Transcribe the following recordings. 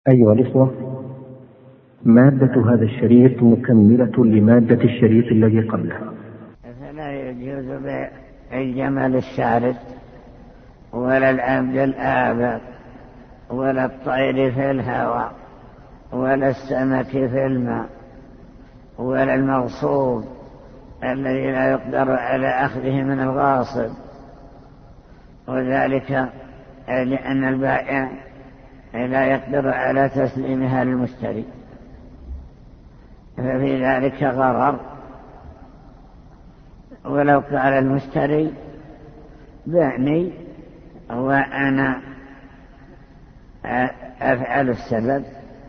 أيها الإخوة، مادة هذا الشريط مكملة لمادة الشريط الذي قبله. فلا يجوز بيع الجمل الشارد ولا العبد الآبق ولا الطير في الهواء ولا السمك في الماء ولا المغصوب الذي لا يقدر على أخذه من الغاصب، وذلك لأن البائع لا يقدر على تسليمها للمشتري، ففي ذلك غرر. ولو قال المشتري بعني وأنا أفعل السبب،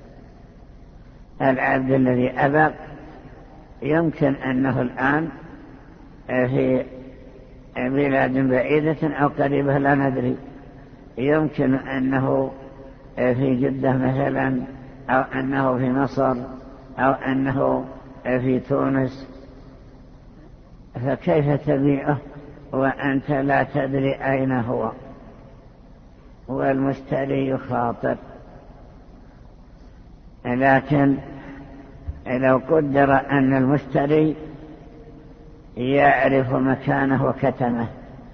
العبد الذي أبق يمكن أنه الآن في بلاد بعيدة أو قريبة لا ندري، يمكن أنه في جدة مثلا، أو أنه في مصر، أو أنه في تونس، فكيف تبيعه وأنت لا تدري أين هو؟ والمشتري يخاطر. لكن لو قدر أن المشتري يعرف مكانه وكتمه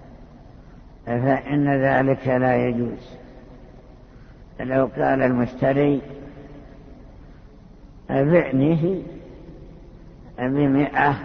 فإن ذلك لا يجوز. لو قال المشتري بعنيه ب100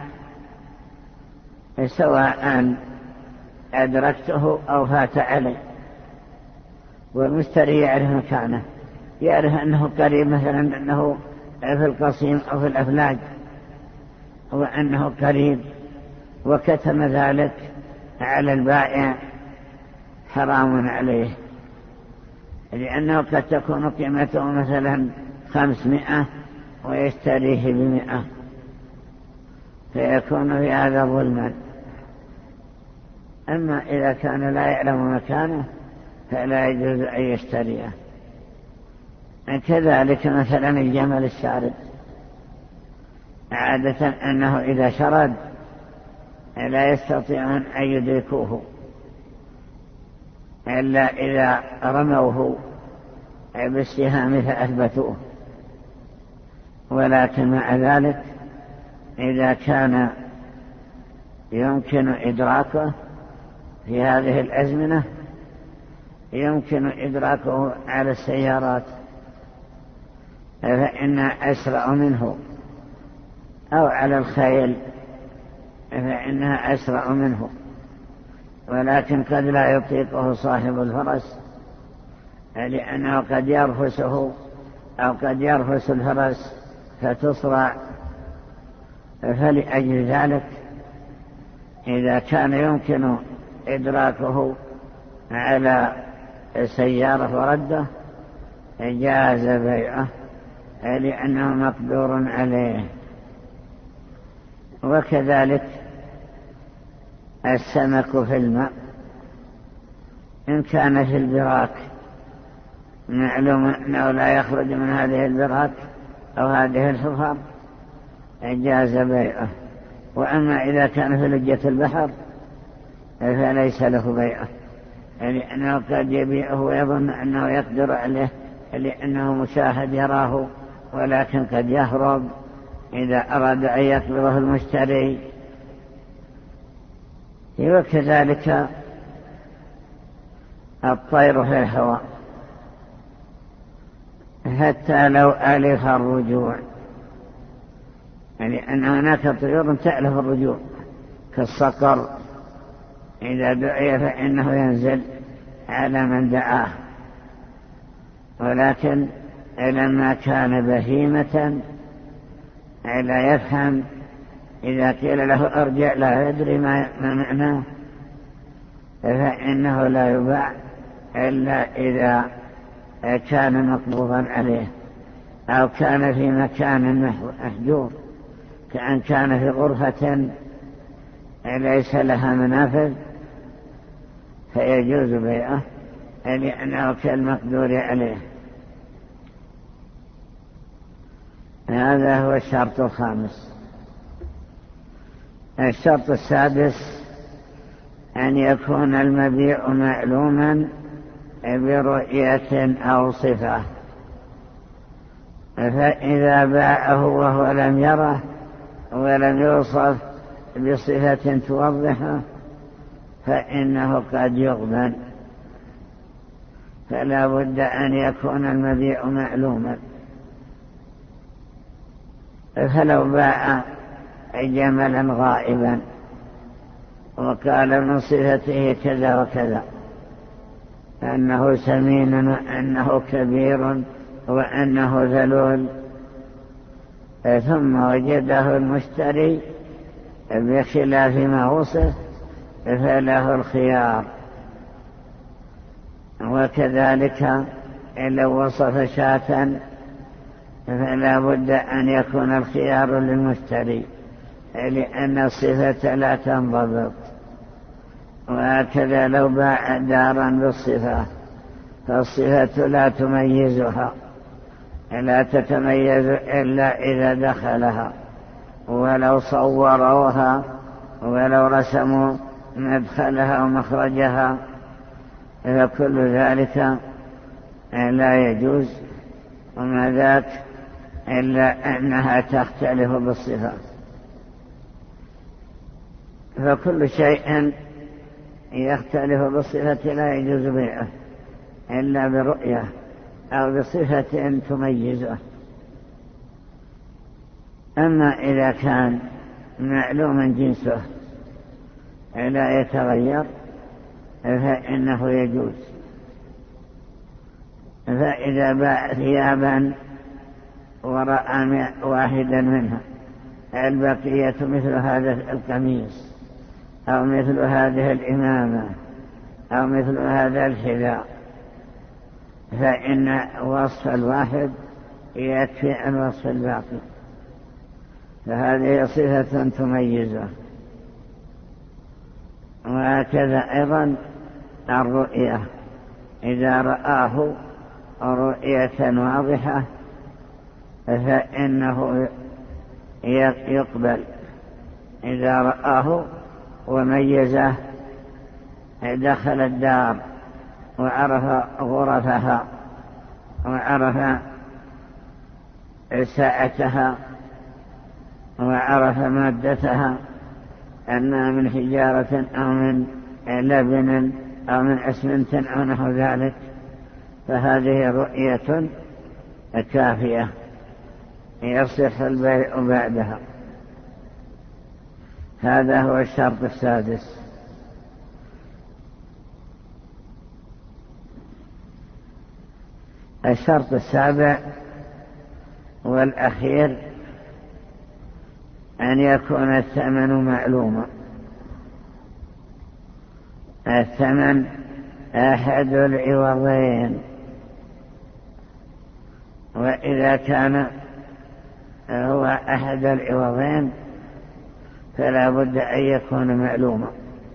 سواء أدركته أو فات علي، والمشتري يعرف مكانه، يعرف أنه قريب، مثلا أنه في القصيم أو في الأفلاج، وأنه قريب، وكتم ذلك على البائع، حرام عليه، لأنه قد تكون قيمته مثلا 500 ويشتريه ب100، فيكون في هذا ظلما. أما إذا كان لا يعلم مكانه فلا يجوز أن يشتريه. كذلك مثلا الجمل الشارد، عادة أنه إذا شرد لا يستطيعون أن يدركوه إلا إذا رموه بالسهام فأثبتوه، ولكن مع ذلك إذا كان يمكن إدراكه في هذه الأزمنة يمكن إدراكه على السيارات فإنها أسرع منه، أو على الخيل فإنها أسرع منه، ولكن قد لا يطيقه صاحب الفرس لأنه قد يرفسه أو قد يرفس الفرس فتصرع. فلأجل ذلك إذا كان يمكن إدراكه على السيارة ورده جاز بيعه لأنه مقدور عليه. وكذلك السمك في الماء، إن كان في البراك معلوم أنه لا يخرج من هذه البراك أو هذه الحفر جاز بيعه. وأما إذا كان في لجة البحر فليس له بيعه، لأنه قد يبيعه ويظن أنه يقدر عليه لأنه مشاهد يراه، ولكن قد يهرب إذا أراد أن يقبضه المشتري. وكذلك الطير في الهواء، حتى لو ألف الرجوع، أن هناك طيور تألف الرجوع كالصقر، إذا دعي فإنه ينزل على من دعاه، ولكن لما كان بهيمة لا يفهم، إذا قيل له أرجع لا يدري ما معناه، فإنه لا يباع إلا إذا كان مقبوضا عليه أو كان في مكان محجور، كأن كان في غرفة ليس لها منافذ فيجوز بيعه لأنه كالمقدور عليه. هذا هو الشرط الخامس. الشرط السادس أن يكون المبيع معلوما برؤية أو صفة، فإذا باعه وهو لم يره ولم يوصف بصفة توضحه فإنه قد يغبن، فلا بد أن يكون المبيع معلوما. فلو باع جملا غائبا وقال من صفته كذا وكذا، أنه سمين وأنه كبير وأنه ذلول، ثم وجده المشتري بخلاف ما وصف فله الخيار. وكذلك لو وصف شاة فلا بد أن يكون الخيار للمشتري، لأن الصفة لا تنضبط. وهكذا لو باع دارا بالصفة فالصفة لا تميزها، لا تتميز إلا إذا دخلها، ولو صوروها ولو رسموا مدخلها ومخرجها فكل ذلك لا يجوز، وما ذاك إلا أنها تختلف بالصفات. فكل شيء يختلف بالصفة لا يجوز بيعه إلا برؤية أو بصفة تميزه. أما إذا كان معلوما جنسه لا يتغير فإنه يجوز. فإذا باع ثيابا ورأى واحدا منها البقية مثل هذا القميص أو مثل هذه الإمامة أو مثل هذا الحذاء، فإن وصف الواحد يكفي عن وصف الباقي، فهذه صفة تميزه. وهكذا أيضا الرؤية، إذا رآه رؤية واضحة فإنه يقبل. إذا رآه وميزه دخل الدار وعرف غرفها وعرف ساعتها وعرف مادتها أنها من حجارة أو من لبن أو من أسمنت أو نحو ذلك، فهذه رؤية كافية يصح البيع بعدها. هذا هو الشرط السادس. الشرط السابع والأخير أن يكون الثمن معلوما. الثمن أحد العوضين، وإذا كان هو أحد العوضين فلا بد أن يكون معلوما.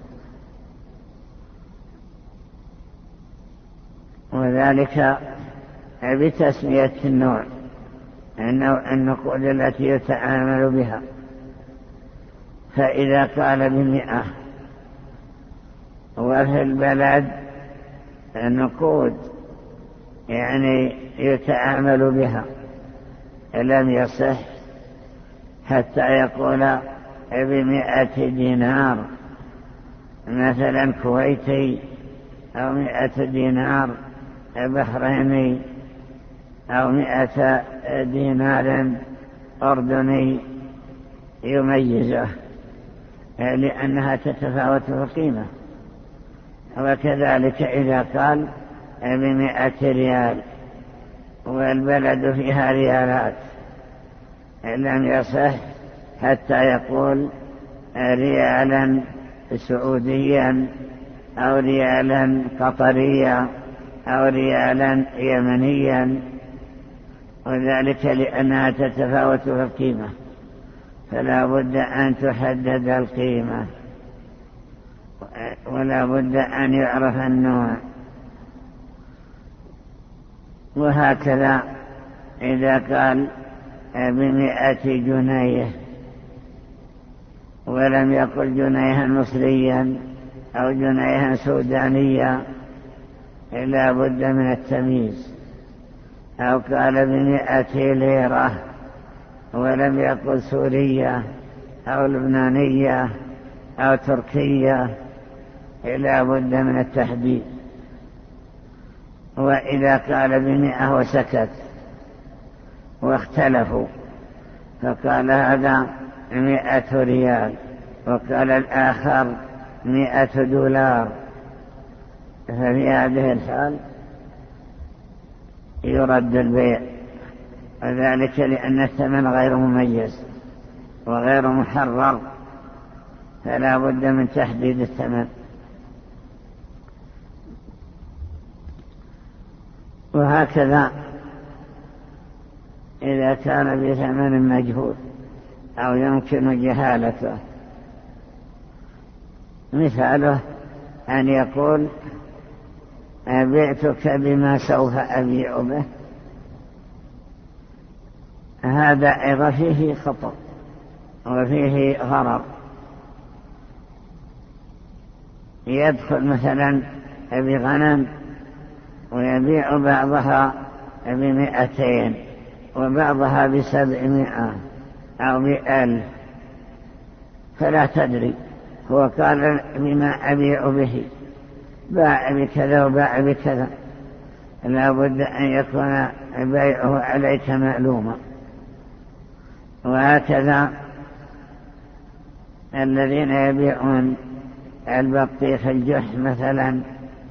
وذلك بتسمية النوع، النقود التي يتعامل بها. فإذا قال ب100 وفي البلد النقود يعني يتعامل بها لم يصح حتى يقول ب100 دينار مثلا كويتي أو 100 دينار بحريني أو 100 دينار أردني يميزه، لأنها تتفاوت في القيمة. وكذلك إذا قال ب100 ريال والبلد فيها ريالات لم يصح حتى يقول ريالا سعوديا أو ريالا قطريا أو ريالا يمنيا، وذلك لأنها تتفاوت في القيمة، فلا بد أن تحدد القيمة ولا بد أن يعرف النوع. وهكذا إذا قال ب100 جنيه ولم يقل جنيها مصريا أو جنيها سودانيا لا بد من التمييز، أو قال ب100 ليرة ولم يقل سورية أو لبنانية أو تركية، لا بد من التحديد. وإذا قال ب100 وسكت واختلفوا فقال هذا 100 ريال وقال الآخر 100 دولار، ففي هذه الحال يرد البيع، وذلك لأن الثمن غير مميز وغير محرر، فلا بد من تحديد الثمن. وهكذا إذا كان بثمن مجهول أو يمكن جهالته، مثاله أن يقول بعتك بما سوف أبيع به، هذا أيضا فيه خطأ وفيه غرر. يدخل مثلا بغنم ويبيع بعضها ب200 وبعضها ب700 أو ب1000، فلا تدري، هو قال بما أبيع به، باع بكذا وباع بكذا، لا بد أن يكون بيعه عليك معلوما. وهكذا الذين يبيعون البطيخ الجح مثلا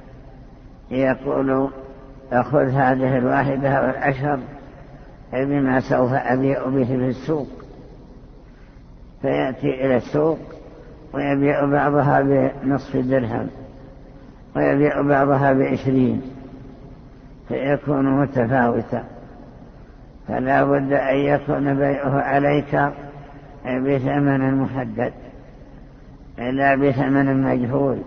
يقول أخذ هذه 1 أو 10 بما سوف أبيع به في السوق، فيأتي إلى السوق ويبيع بعضها ب0.5 درهم ويبيع بعضها ب20، فيكون متفاوتا. فلا بد أن يكون بيعه عليك بثمن محدد لا بثمن مجهول،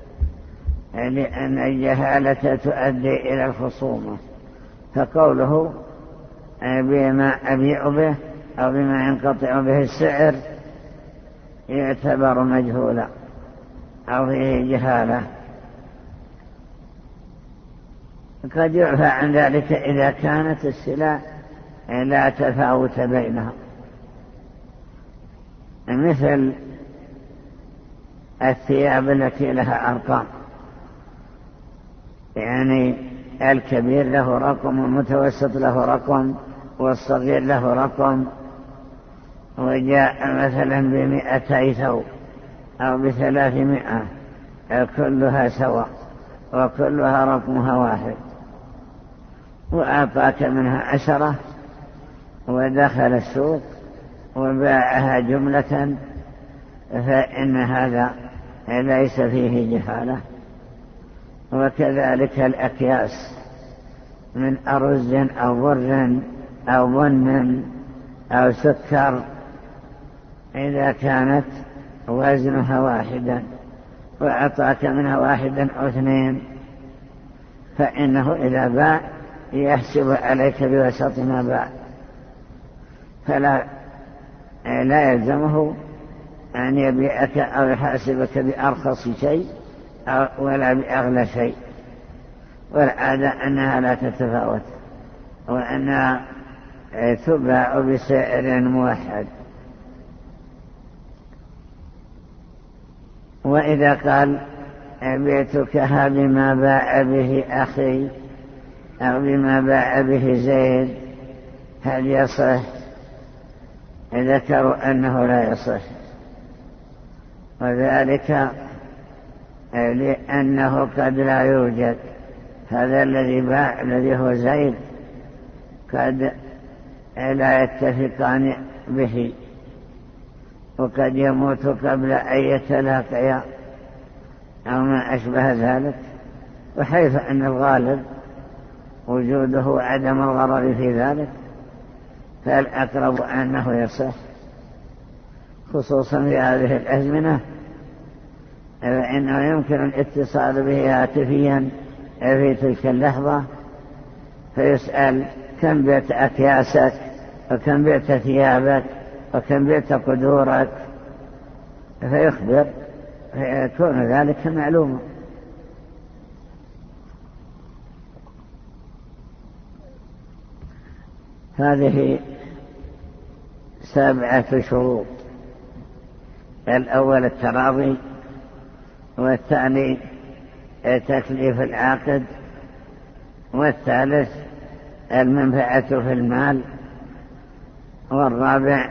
لأن الجهالة تؤدي إلى الخصومة. فقوله بما أبيع به أو بما ينقطع به السعر يعتبر مجهولا أو فيه جهالة. قد يعفى عن ذلك إذا كانت السلع لا تفاوت بينها، مثل الثياب التي لها أرقام، يعني الكبير له رقم والمتوسط له رقم والصغير له رقم، وجاء مثلا ب200 ثوب أو ب300 كلها سواء وكلها رقمها واحد، وأعطاك منها 10 ودخل السوق وباعها جملة، فإن هذا ليس فيه جهالة. وكذلك الأكياس من أرز أو بر أو بن أو سكر، إذا كانت وزنها واحدا وأعطاك منها 1 أو 2، فإنه إذا باع يحسب عليك بوسط ما باع، فلا يلزمه أن يبيعك أو يحاسبك بأرخص شيء ولا بأغلى شيء. والعادة أنها لا تتفاوت، وأنها تباع بسعر موحد. وإذا قال بعتكها بما باع به أخي أو بما باع به زيد، هل يصح؟ ذكروا أنه لا يصح، وذلك لأنه قد لا يوجد هذا الذي باع الذي هو زيد، قد لا يتفقان به، وقد يموت قبل أن يتلاقيا أو ما أشبه ذلك. وحيث أن الغالب وجوده وعدم الغرر في ذلك، فالأقرب أنه يصح، خصوصا في هذه الأزمنة، فإنه يمكن الاتصال به هاتفيا في تلك اللحظة، فيسأل كم بيت أكياسك وكم بيت ثيابك وكم بيت قدورك، فيخبر، فيكون ذلك معلوما. هذه 7 شروط: الأول التراضي، والثاني تكليف العاقد، والثالث المنفعة في المال، والرابع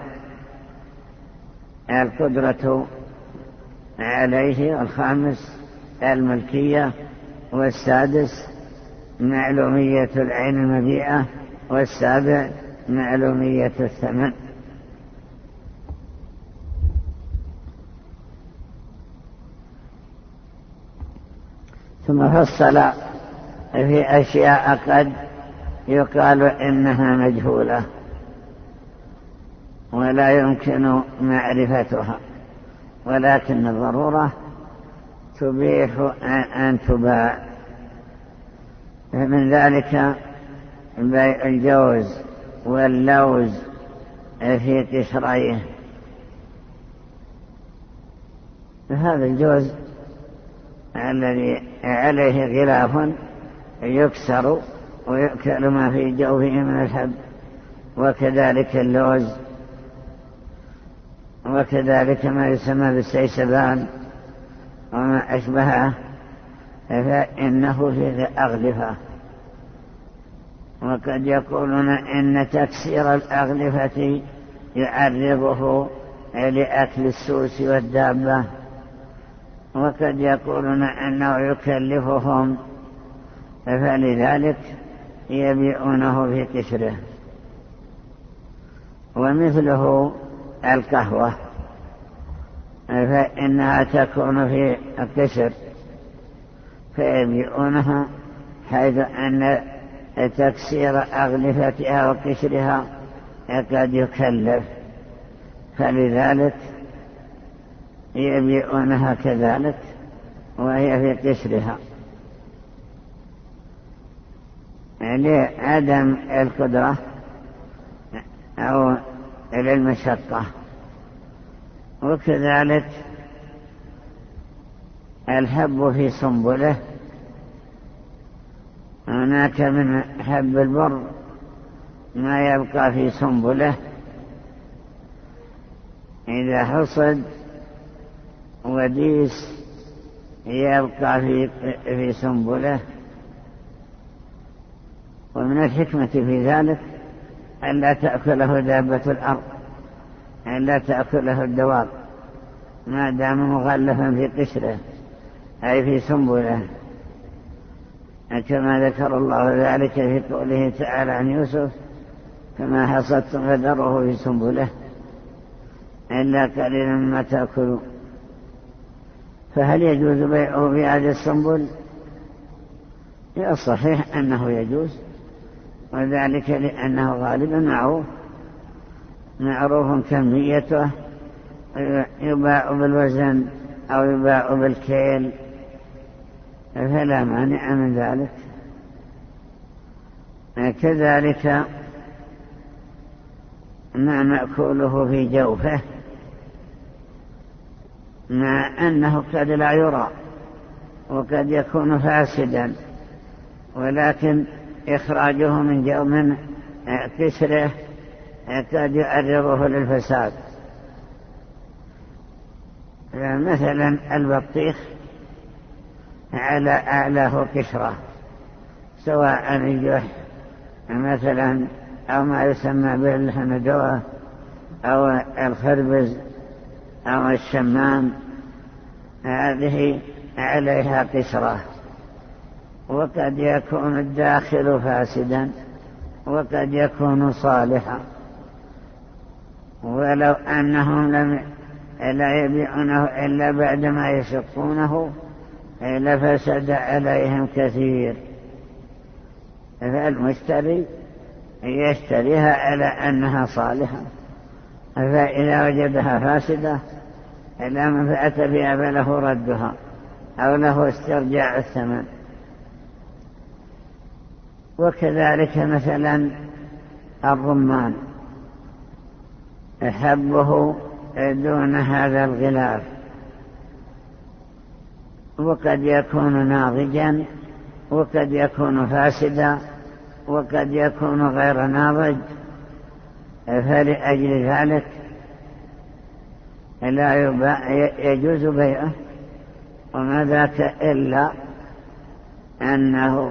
القدرة عليه، والخامس الملكية، والسادس معلومية العين المبيعة، والسابع معلومية الثمن. ثم فصل في أشياء قد يقال إنها مجهولة ولا يمكن معرفتها، ولكن الضرورة تبيح أن تباع. من ذلك بيع الجوز واللوز في قشريه. هذا الجوز الذي عليه غلاف يكسر ويؤكل ما في جوفه من الحب، وكذلك اللوز، وكذلك ما يسمى بالسيسبان وما أشبهه، فإنه فيه أغلفة. وقد يقولون إن تكسير الأغلفة يعرضه لأكل السوس والدابة، وقد يقولون أنه يكلفهم، فلذلك يبيعونه في قشره. ومثله القهوة، فإنها تكون في القشر فيبيعونها، حيث أن تكسير أغلفتها وقشرها قد يكلف، فلذلك يبيعونها كذلك وهي في قشرها لعدم القدرة أو للمشقة. وكذلك الحب في سنبله، هناك من حب البر ما يبقى في سنبله إذا حصد وديس يبقى في سنبله. ومن الحكمة في ذلك ألا تأكله دابة الأرض، ألا تأكله الدواب ما دام مغلفا في قشره أي في سنبله، كما ذكر الله ذلك في قوله تعالى عن يوسف: فما حصدتم فذروه في سنبله إلا قليلا مما تأكلون. فهل يجوز بيعه في هذا السنبل؟ الصحيح أنه يجوز، وذلك لأنه غالبا معروف كميته، يباع بالوزن أو يباع بالكيل، فلا مانع من ذلك. كذلك ما مأكوله في جوفه، مع أنه قد لا يرى وقد يكون فاسدا، ولكن إخراجه من قشره قد يعرضه للفساد. مثلا البطيخ على أعلاه قشرة، سواء الجح مثلا أو ما يسمى بالحمدوة أو الخربز أو الشمام، هذه عليها قشرة، وقد يكون الداخل فاسدا وقد يكون صالحا، ولو أنهم لا يبيعونه إلا بعدما يشقونه لفسد عليهم كثير. فالمشتري يشتريها على أنها صالحة، فإذا وجدها فاسدة لا منفعة بها فله ردها أو له استرجاع الثمن. وكذلك مثلا الرمان، حبه دون هذا الغلاف، وقد يكون ناضجا وقد يكون فاسدا وقد يكون غير ناضج فلأجل ذلك لا يجوز بيعه، وما ذاك إلا أنه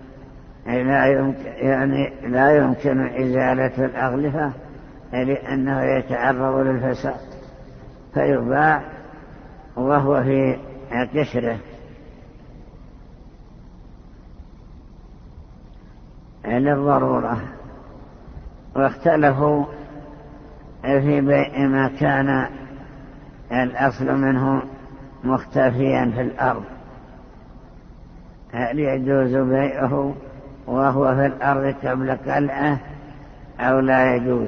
لا يمكن إزالة الأغلفة لأنه يتعرض للفساد، فيباع وهو في قشره. للضرورة. واختلفوا في بيع ما كان الأصل منه مختفيا في الأرض، هل يجوز بيعه وهو في الأرض قبل قلعه أو لا يجوز؟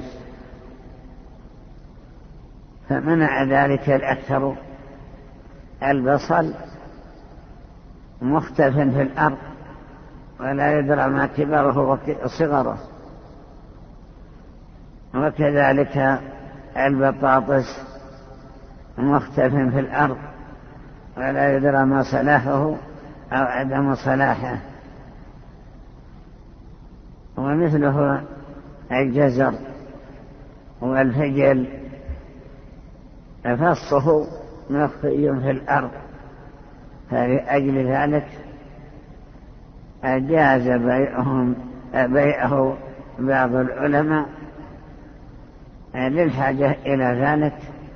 فمنع ذلك الأكثر. البصل مختف في الأرض ولا يدرى ما كبره وصغره، وكذلك البطاطس مختف في الأرض ولا يدرى ما صلاحه أو عدم صلاحه، ومثله الجزر والفجل فصه مخفي في الأرض، فلأجل ذلك أجاز بيعه بعض العلماء للحاجة إلى ذلك،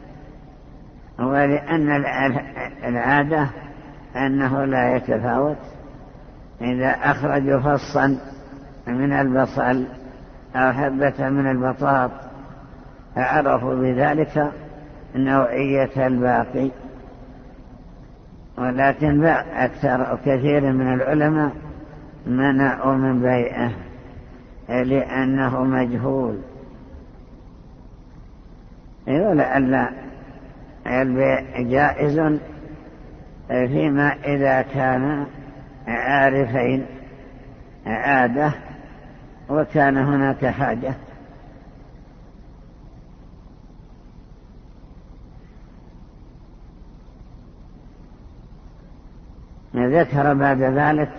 ولأن العادة أنه لا يتفاوت. إذا أخرجوا فصا من البصل أو حبة من البطاط عرفوا بذلك نوعية الباقي، ولكن أكثر كثير من العلماء منعوا من بيعه لأنه مجهول، ولعل البيع جائز فيما إذا كان عارفين عادة وكان هناك حاجة. ذكر بعد ذلك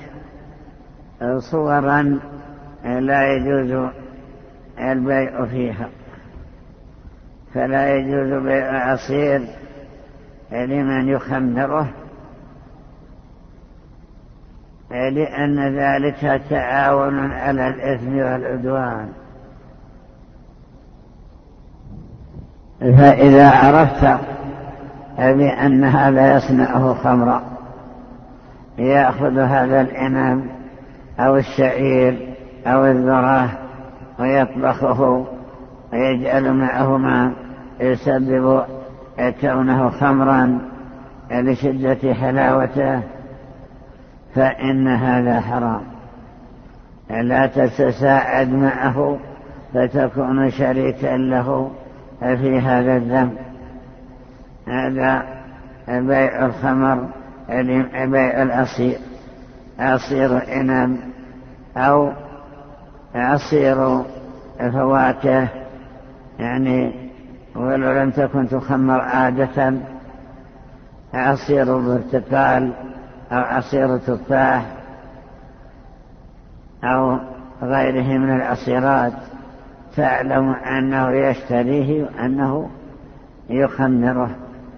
صورا لا يجوز البيع فيها، فلا يجوز بيع عصير لمن يخمره، لأن ذلك تعاون على الإثم والعدوان. فإذا عرفت بأن هذا يصنعه خمرا، يأخذ هذا الإنام أو الشعير أو الذرة ويطبخه ويجعل معه ما يسبب كونه خمرا لشدة حلاوته، فإن هذا حرام، لا تتساعد معه فتكون شريكا له في هذا الذنب. هذا بيع الخمر، بيع العصير، عصير إنم أو عصير فواكه، يعني ولو لم تكن تخمر عادة، عصير برتقال أو عصير تفاح أو غيره من العصيرات، تعلم أنه يشتريه وأنه يخمره.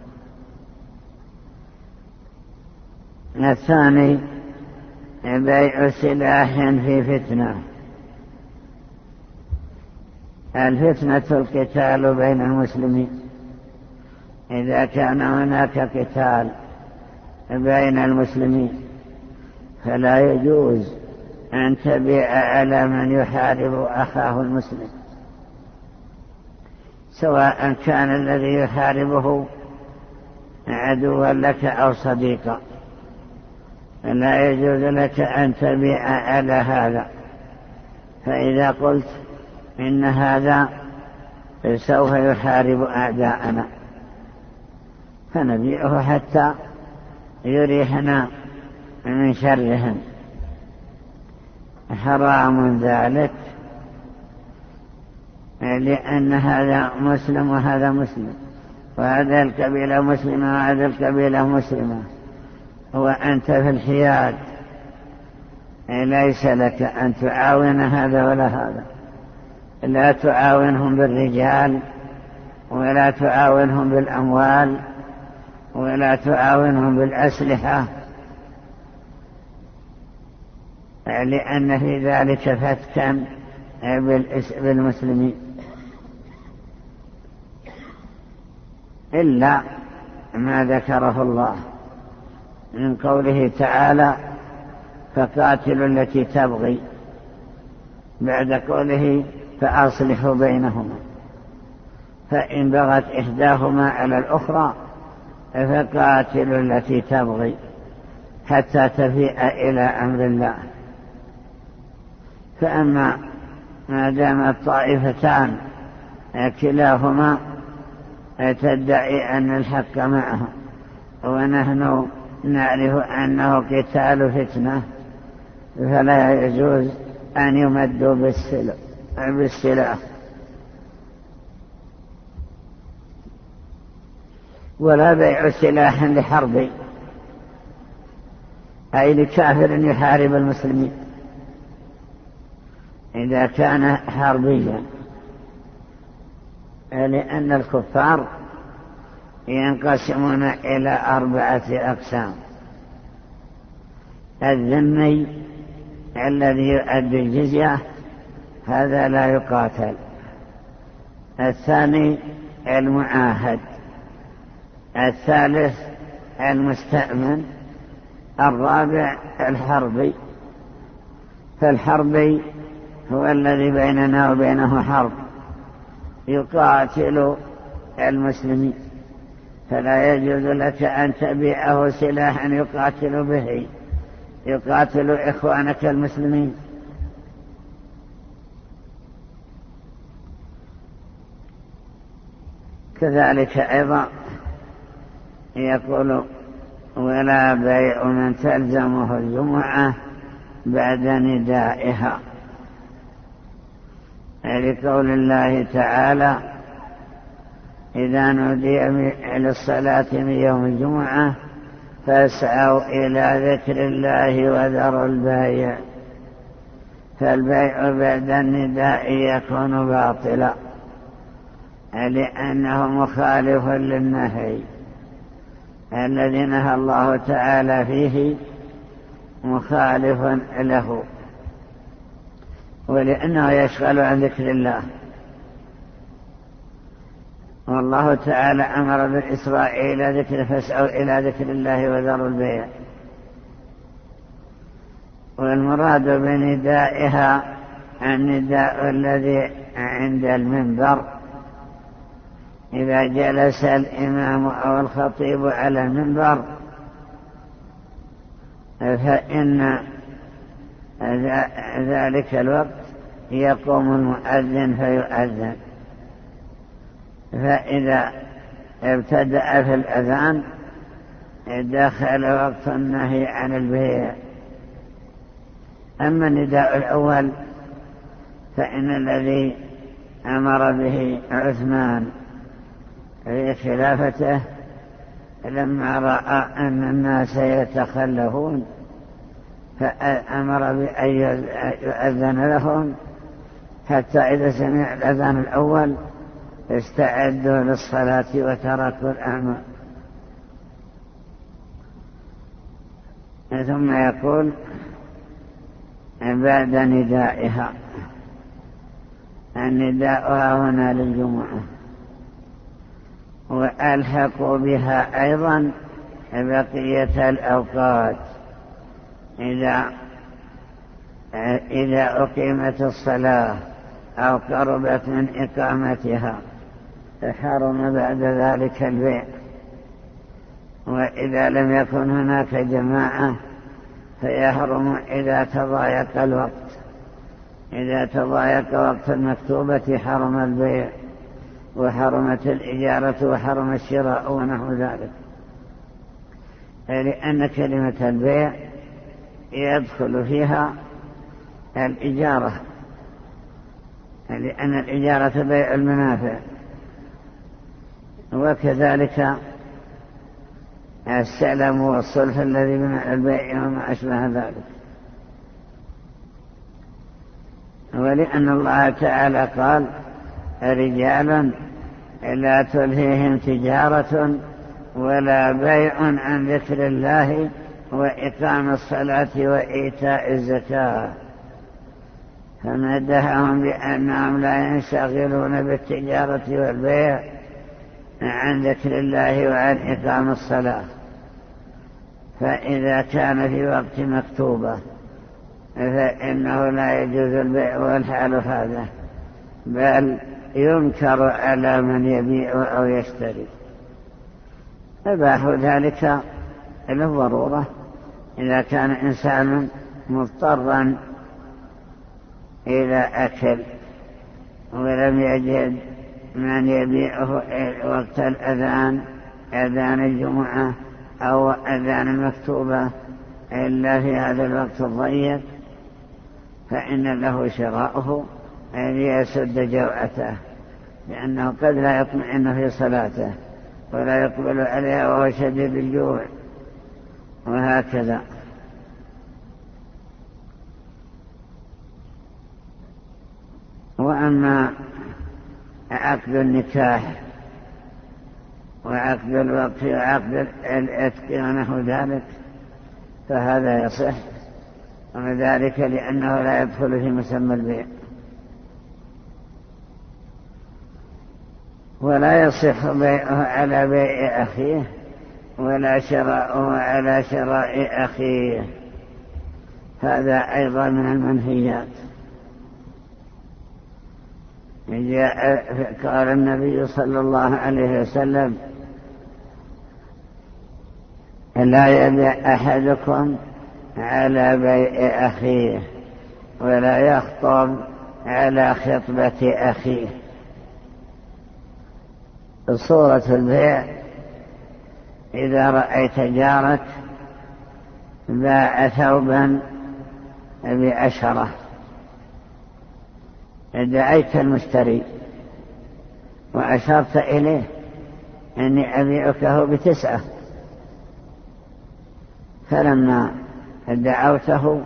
الثاني بيع سلاح في فتنة. الفتنة القتال بين المسلمين، إذا كان هناك قتال بين المسلمين فلا يجوز أن تبيع على من يحارب أخاه المسلم، سواء كان الذي يحاربه عدوا لك أو صديقا، لا يجوز لك أن تبيع على هذا. فإذا قلت إن هذا سوف يحارب أعداءنا فنبيعه حتى يريحنا من شرهم، حرام ذلك، لأن هذا مسلم وهذا مسلم، وهذا القبيلة مسلمة وهذا القبيلة مسلمة، وأنت في الحياد ليس لك أن تعاون هذا ولا هذا، لا تعاونهم بالرجال ولا تعاونهم بالأموال ولا تعاونهم بالأسلحة، لأن في ذلك فتكا بالمسلمين، إلا ما ذكره الله من قوله تعالى فقاتلوا التي تبغي، بعد قوله فأصلحوا بينهما، فإن بغت إحداهما على الأخرى فقاتلوا التي تبغي حتى تفيء إلى أمر الله. فأما ما دام الطائفتان كلاهما تدعي أن الحق معها ونحن نعرف أنه قتال فتنة، فلا يجوز أن يمدوا بالسلاح، ولا بيع سلاح لحرب، أي لكافر يحارب المسلمين إذا كان حربيا، لأن الكفار ينقسمون إلى 4 أقسام: الذمي الذي يؤدي الجزية هذا لا يقاتل، الثاني المعاهد، الثالث المستأمن، الرابع الحربي. فالحربي هو الذي بيننا وبينه حرب يقاتل المسلمين، فلا يجوز لك أن تبيعه سلاحا يقاتل به، يقاتل إخوانك المسلمين. كذلك أيضا يقول ولا بيع من تلزمه الجمعة بعد ندائها، لقول الله تعالى إذا نودي للصلاة من يوم الجمعة فاسعوا إلى ذكر الله وذروا البيع، فالبيع بعد النداء يكون باطلا لأنه مخالف للنهي الذي نهى الله تعالى فيه، مخالف له، ولأنه يشغل عن ذكر الله. والله تعالى أمر بالإسراء إلى ذكر فاسعوا إلى ذكر الله وذروا البيع، والمراد بندائها النداء الذي عند المنبر، إذا جلس الإمام أو الخطيب على المنبر فإن ذلك الوقت يقوم المؤذن فيؤذن، فإذا ابتدأ في الأذان دخل وقت النهي عن البيع. أما النداء الأول فإن الذي أمر به عثمان في خلافته لما رأى أن الناس يتخلفون فأمر بأن يؤذن لهم، حتى إذا سمع الأذان الأول استعدوا للصلاة وتركوا الأعمال. ثم يقول بعد ندائها، النداء هنا للجمعة، وألحقوا بها أيضا بقية الأوقات إذا أقيمت الصلاة أو قربت من إقامتها حرم بعد ذلك البيع. وإذا لم يكن هناك جماعة فيحرم إذا تضايق الوقت، إذا تضايق وقت المكتوبة حرم البيع وحرمت الإجارة وحرم الشراء ونحو ذلك، لأن كلمة البيع يدخل فيها الإجارة، لأن الإجارة بيع المنافع، وكذلك السلم والصلح الذي من البيع وما أشبه ذلك. ولأن الله تعالى قال رجال لا تلهيهم تجارة ولا بيع عن ذكر الله وإقام الصلاة وإيتاء الزكاة، فمدحهم بأنهم لا ينشغلون بالتجارة والبيع عن ذكر الله وعن إقام الصلاة. فإذا كان في وقت مكتوبة فإنه لا يجوز البيع والحال هذا، بل ينكر على من يبيع أو يشتري. أباحوا ذلك للضرورة، إذا كان إنسان مضطرا إلى أكل ولم يجد من يبيعه وقت الأذان، أذان الجمعة أو أذان المكتوبة، إلا في هذا الوقت الضيق، فإن له شراؤه ليسد جوعته، لأنه قد لا يطمئن في صلاته ولا يقبل عليها وهو شديد الجوع، وهكذا. وأما عقد النكاح وعقد الوقف وعقد العتق ونحو ذلك فهذا يصح، وذلك لأنه لا يدخل في مسمى البيع. ولا يصح بيعه على بيع أخيه ولا شراؤه على شراء أخيه، هذا أيضا من المنهيات. قال النبي صلى الله عليه وسلم: لا يبيع أحدكم على بيع أخيه ولا يخطب على خطبة أخيه. صورة البيع: إذا رأيت جارك باع ثوبا ب10، دعيت المشتري وأشرت إليه أني أبيعكه ب9، فلما دعوته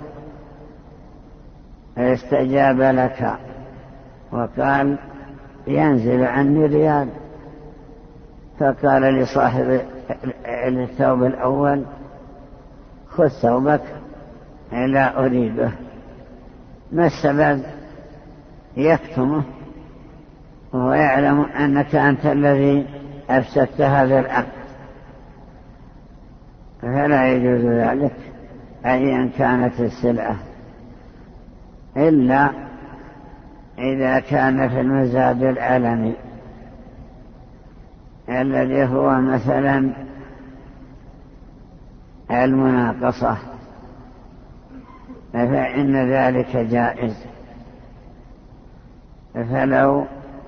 استجاب لك وقال: ينزل عني ريال. فقال لصاحب الثوب الأول: خذ ثوبك، لا أريده. ما السبب؟ يكتمه وهو يعلم أنك أنت الذي أفسدت هذا العقد، فلا يجوز ذلك أيا كانت السلعة، إلا إذا كان في المزاد العلني الذي هو مثلا المناقصة، فإن ذلك جائز. فلو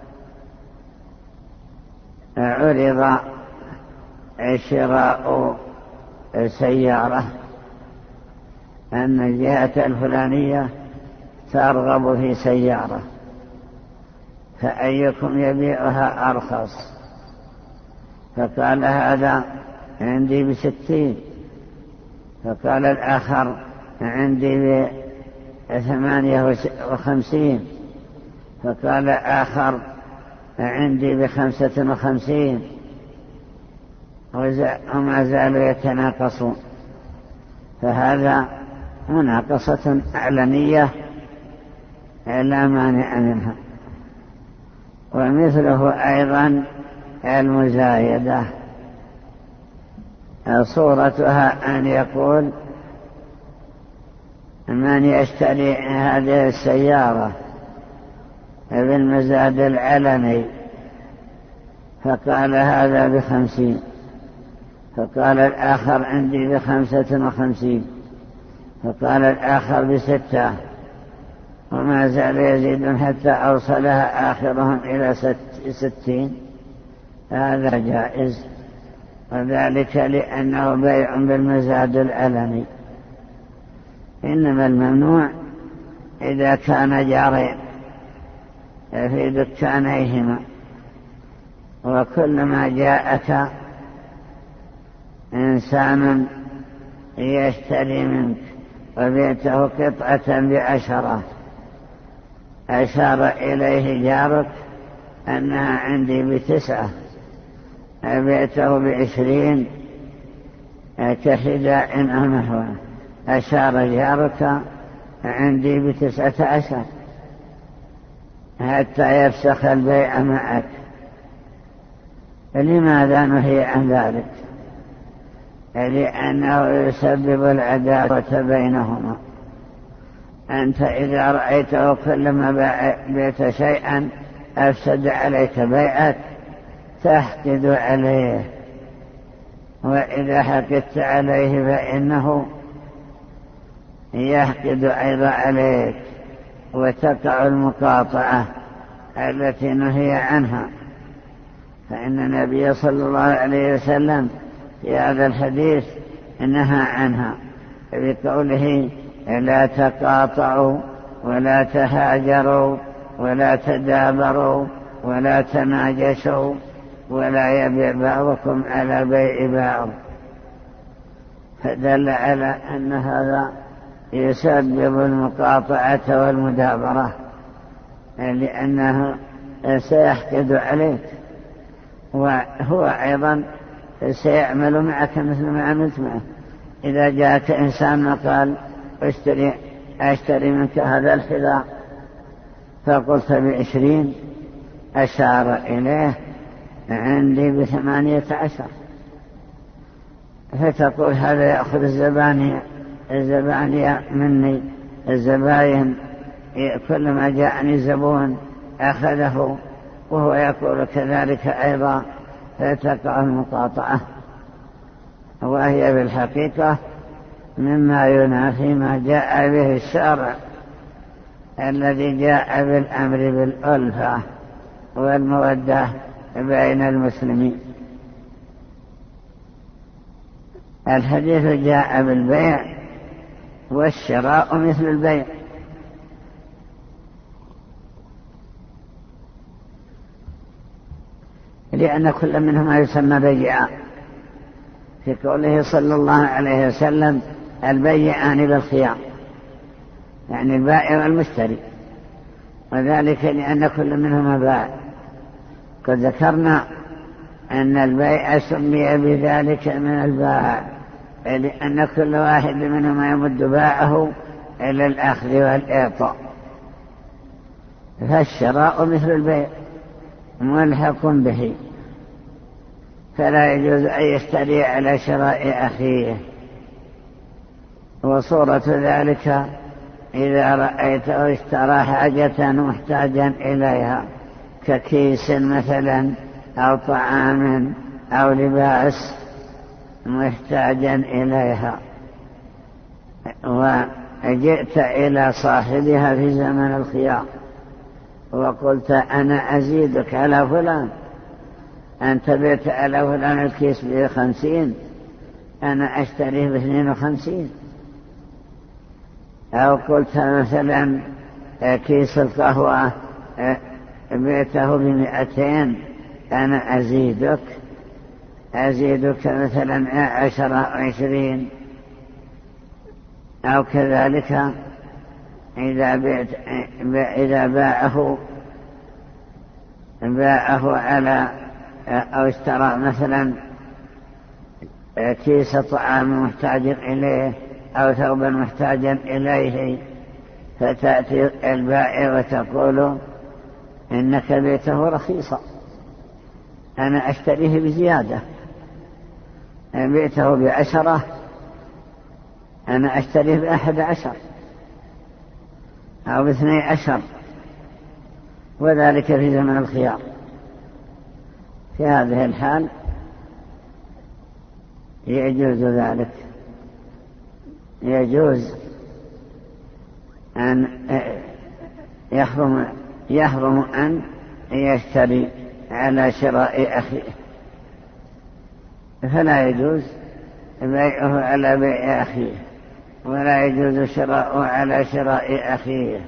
عرض شراء سيارة أن الجهة الفلانية ترغب في سيارة، فأيكم يبيعها أرخص؟ فقال: هذا عندي ب60. فقال الآخر: عندي ب58. فقال آخر: عندي ب55. وما زالوا يتناقصون، فهذا مناقصة أعلنية لا مانع منها. ومثله أيضا المزايدة، صورتها أن يقول: من يشتري هذه السيارة بالمزاد العلني، فقال: هذا ب50. فقال الآخر: عندي ب55. فقال الآخر: ب6. وما زال يزيد حتى أوصلها آخرهم إلى 60. هذا جائز، وذلك لأنه بيع بالمزاد العلني. إنما الممنوع إذا كان جارين في دكانيهما، وكلما جاءك إنسان يشتري منك وبيعته قطعة ب10 أشار إليه جارك أنها عندي ب9، بيته ب20 كحداء أو نحوه. أشار جارك عندي ب19 حتى يفسخ البيع معك. لماذا نهي عن ذلك؟ لأنه يسبب العداوة بينهما. أنت إذا رأيته كلما بيت شيئا أفسد عليك بيعك تحقد عليه، وإذا حقدت عليه فإنه يحقد أيضا عليك، وتقع المقاطعة التي نهي عنها. فإن النبي صلى الله عليه وسلم في هذا الحديث نهى عنها بقوله: لا تقاطعوا ولا تهاجروا ولا تدابروا ولا تناجشوا ولا يبيع بعضكم على بيع بعض. فدل على أن هذا يسبب المقاطعة والمدابرة، لأنه سيحقد عليك، وهو أيضا سيعمل معك مثل ما عملت معه. إذا جاءك إنسان وقال: أشتري منك هذا الحذاء، فقلت ب20، أشار إليه: عندي ب18، فتقول: هذا يأخذ الزبانية مني، الزباين كلما جاءني زبون أخذه، وهو يقول كذلك أيضا، فتقع المقاطعة، وهي بالحقيقة مما ينافي ما جاء به الشرع الذي جاء بالأمر بالألفة والمودة بين المسلمين. الحديث جاء بالبيع والشراء مثل البيع، لأن كل منهما يسمى بيعا، في قوله صلى الله عليه وسلم: البيعان بالخيار، يعني البائع والمشتري، وذلك لأن كل منهما بائع. قد ذكرنا أن البيع سمي بذلك من البائع لأن كل واحد منهما يمد باعه إلى الأخذ والإعطاء. فالشراء مثل البيع ملحق به، فلا يجوز أن يشتري على شراء أخيه. وصورة ذلك إذا رأيته اشترى حاجة محتاجا إليها ككيس مثلا أو طعام أو لباس محتاجا إليها، وجئت إلى صاحبها في زمن الخيار وقلت: أنا أزيدك على فلان، أنت بيت على فلان الكيس ب50، أنا أشتريه ب52. أو قلت مثلا كيس القهوة بيته ب200، أنا أزيدك مثلا 10 أو 20. أو كذلك إذا باعه على أو اشترى مثلا كيس طعام محتاج إليه أو ثوبا محتاجا إليه، فتأتي البائع وتقول: إنك بيته رخيصا، أنا أشتريه بزيادة، بيته ب10، أنا أشتريه ب11 أو ب12، وذلك في زمن الخيار. في هذه الحال يجوز ذلك، يجوز أن يحرم أن يشتري على شراء أخيه، فلا يجوز بيعه على بيع أخيه، ولا يجوز شراءه على شراء أخيه.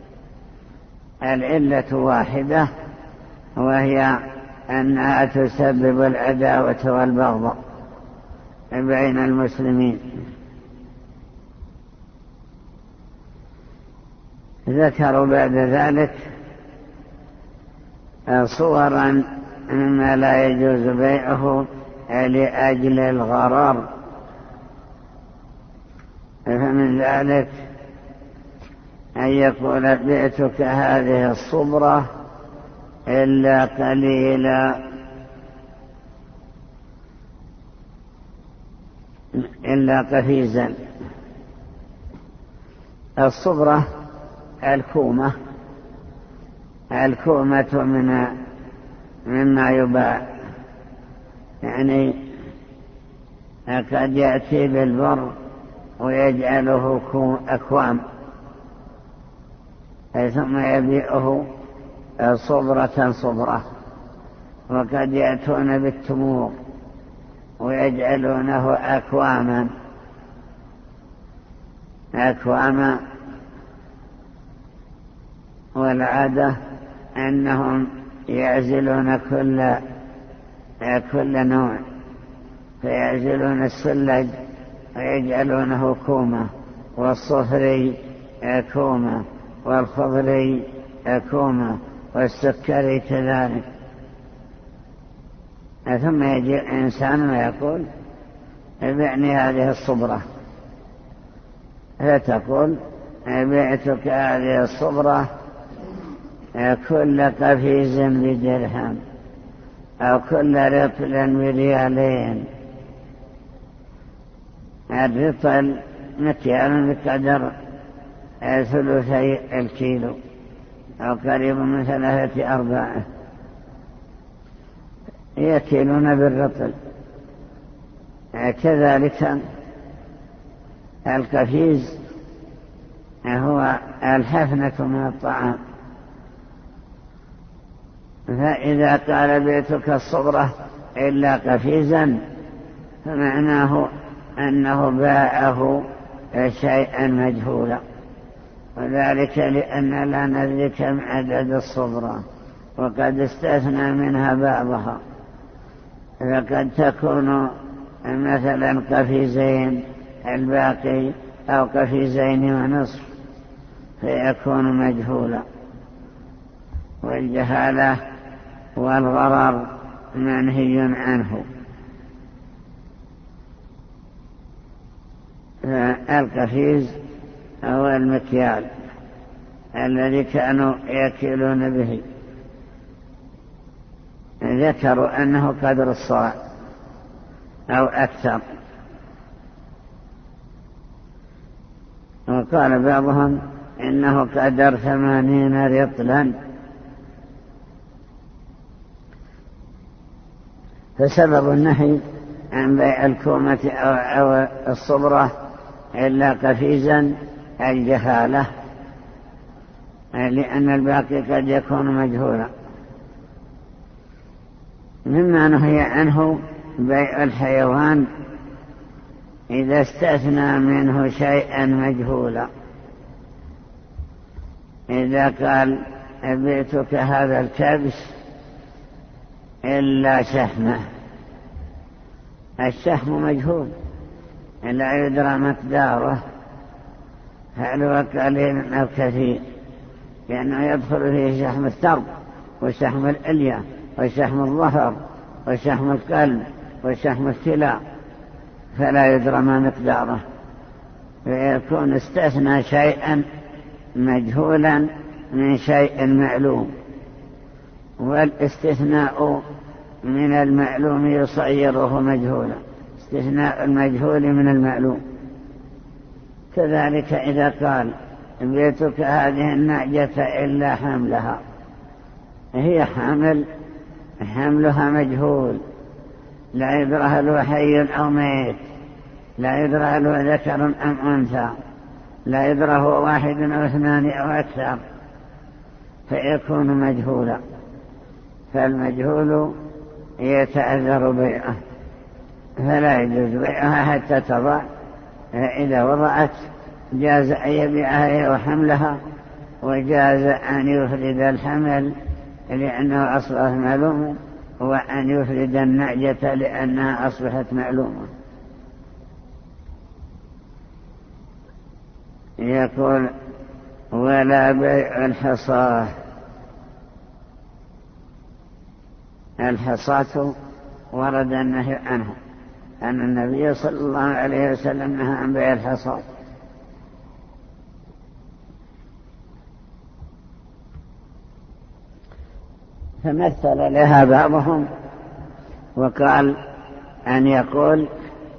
العلة واحدة، وهي أنها تسبب العداوة والبغضاء بين المسلمين. ذكروا بعد ذلك صورا مما لا يجوز بيعه لأجل الغرر، فمن ذلك أن يقول بعتك هذه الصبرة إلا قليلا إلا قفيزا. الصبرة الكومة مما يباع، يعني قد يأتي بالبر ويجعله أكوام ثم يبيعه صبرة، وقد يأتون بالتمور ويجعلونه أكواما، والعادة أنهم يعزلون كل نوع، فيعزلون السلج ويجعلونه كومة، والصفري كومة، والخضري كومة، والسكري كذلك. ثم يجي إنسان ويقول ابعني هذه الصبرة، فتقول بعتك هذه الصبرة كل قفيز بدرهم، أو كل رطل بريالين. الرطل مكيال بقدر 3 الكيلو، أو قريب من 3/4، يكيلون بالرطل. كذلك القفيز هو الحفنة من الطعام، فإذا قال بيتك الصبرة إلا قفيزا فمعناه أنه باعه شيئا مجهولا، وذلك لأن لا ندري كم عدد الصبرة، وقد استثنى منها بعضها، فقد تكون مثلا قفيزين الباقي، أو قفيزين ونصف، فيكون مجهولا. والجهالة والغرر منهي عنه. القفيز هو المكيال الذي كانوا يكيلون به، ذكروا أنه قدر الصاع أو أكثر، وقال بعضهم إنه قدر 80 رطلا. فسبب النهي عن بيع الكومة أو الصبرة إلا قفيزا الجهالة، لأن الباقي قد يكون مجهولا. مما نهي عنه بيع الحيوان إذا استثنى منه شيئا مجهولا، إذا قال بيتك هذا الكبش إلا شحمه، الشحم مجهول لا يدرى مقداره، هل هو قليل أو كثير، لأنه يدخل فيه شحم الثرب وشحم الإلية وشحم الظهر وشحم القلب وشحم الكلى، فلا يدرى ما مقداره، فيكون استثنى شيئا مجهولا من شيء معلوم، والاستثناء من المعلوم يصيره مجهولا، استثناء المجهول من المعلوم. كذلك إذا قال بيتك هذه النعجة إلا حملها، هي حملها مجهول، لا يدرى هل هو حي أو ميت، لا يدرى هل هو ذكر أم أنثى، لا يدرى هو 1 أو 2 أو أكثر، فيكون مجهولا. فالمجهول يتعذر بيعه، فلا يجوز بيعها حتى تضع. إذا وضعت جاز أن يبيعها وحملها، وجاز أن يفرد الحمل لأنه أصبحت معلومة، وأن يفرد النعجة لأنها أصبحت معلومة. يقول ولا بيع الحصاة. الحصاة ورد النهي عنها، أن النبي صلى الله عليه وسلم نهى عن بيع الحصاة. فمثل لها بعضهم وقال أن يقول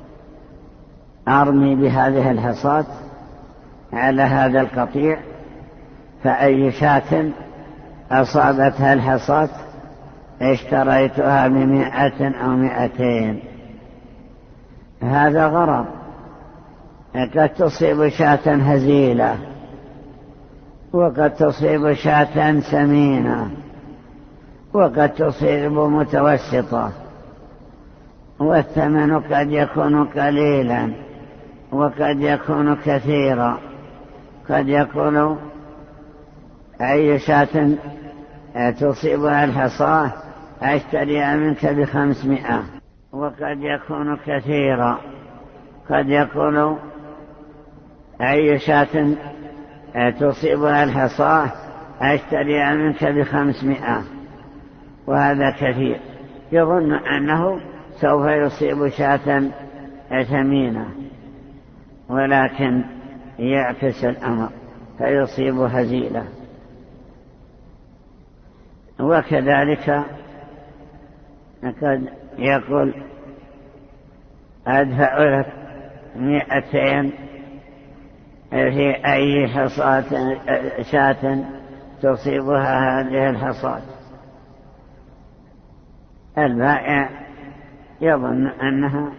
أرمي بهذه الحصاة على هذا القطيع، فأي شاة أصابتها الحصاة اشتريتها ب100 أو 200. هذا غرض، قد تصيب شاة هزيلة وقد تصيب شاة سمينة وقد تصيب متوسطة، والثمن قد يكون قليلا وقد يكون كثيرا. قد يكون أي شاة تصيبها الحصاة أشتريها منك ب500، وقد يكون كثيرا. قد يكون أي شاة تصيبها الحصاة أشتريها منك ب500، وهذا كثير. يظن أنه سوف يصيب شاة ثمينة، ولكن يعكس الأمر فيصيب هزيلة. وكذلك قد يقول أدفع لك 200 في أي شاة تصيبها هذه الحصاة. البائع يظن أنها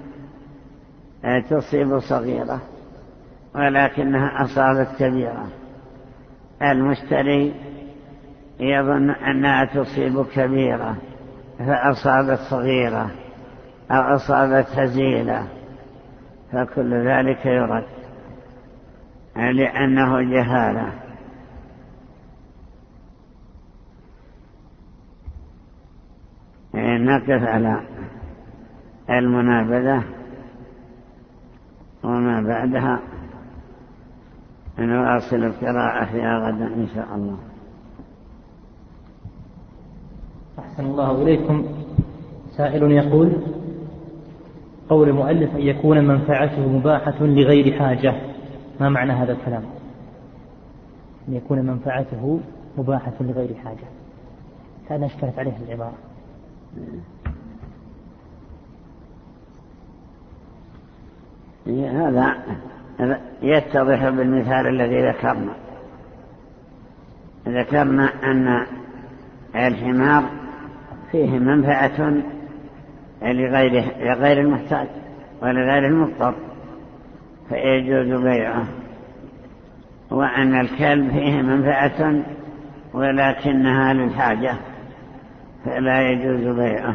تصيب صغيرة ولكنها أصابت كبيرة. المشتري يظن أنها تصيب كبيرة فأصابت صغيرة أو أصابت هزيلة، فكل ذلك يرد لأنه جهالة. نقف على المنابذة وما بعدها نواصل القراءة فيها غدا إن شاء الله. أحسن الله إليكم. سائل يقول: قول المؤلف أن يكون منفعته مباحة لغير حاجة، ما معنى هذا الكلام؟ أن يكون منفعته مباحة لغير حاجة، كان اشكلت عليه العبارة. هذا يتضح بالمثال الذي ذكرنا أن الحمار فيه منفعة لغير المحتاج ولغير المضطر فيجوز بيعه، وأن الكلب فيه منفعة ولكنها للحاجة فلا يجوز بيعه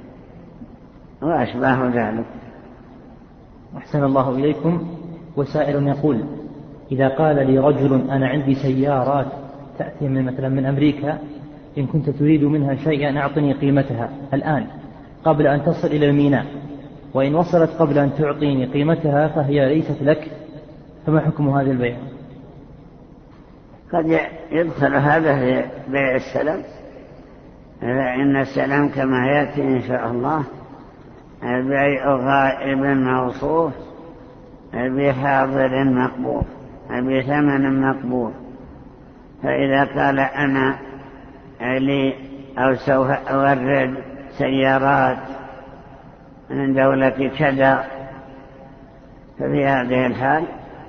وأشباه ذلك. أحسن الله إليكم. وسائل يقول: إذا قال لي رجل أنا عندي سيارات تأتي مثلا من أمريكا، إن كنت تريد منها شيئا أعطني قيمتها الآن قبل أن تصل إلى الميناء، وإن وصلت قبل أن تعطيني قيمتها فهي ليست لك، فما حكم هذا البيع؟ قد يدخل هذا في بيع السلم، فإن السلم كما يأتي إن شاء الله بيع غائب موصوف بحاضر مقبوض بثمن مقبوض. فإذا قال أنا لي أو سوف أورد سيارات من دولة كذا، ففي هذه الحال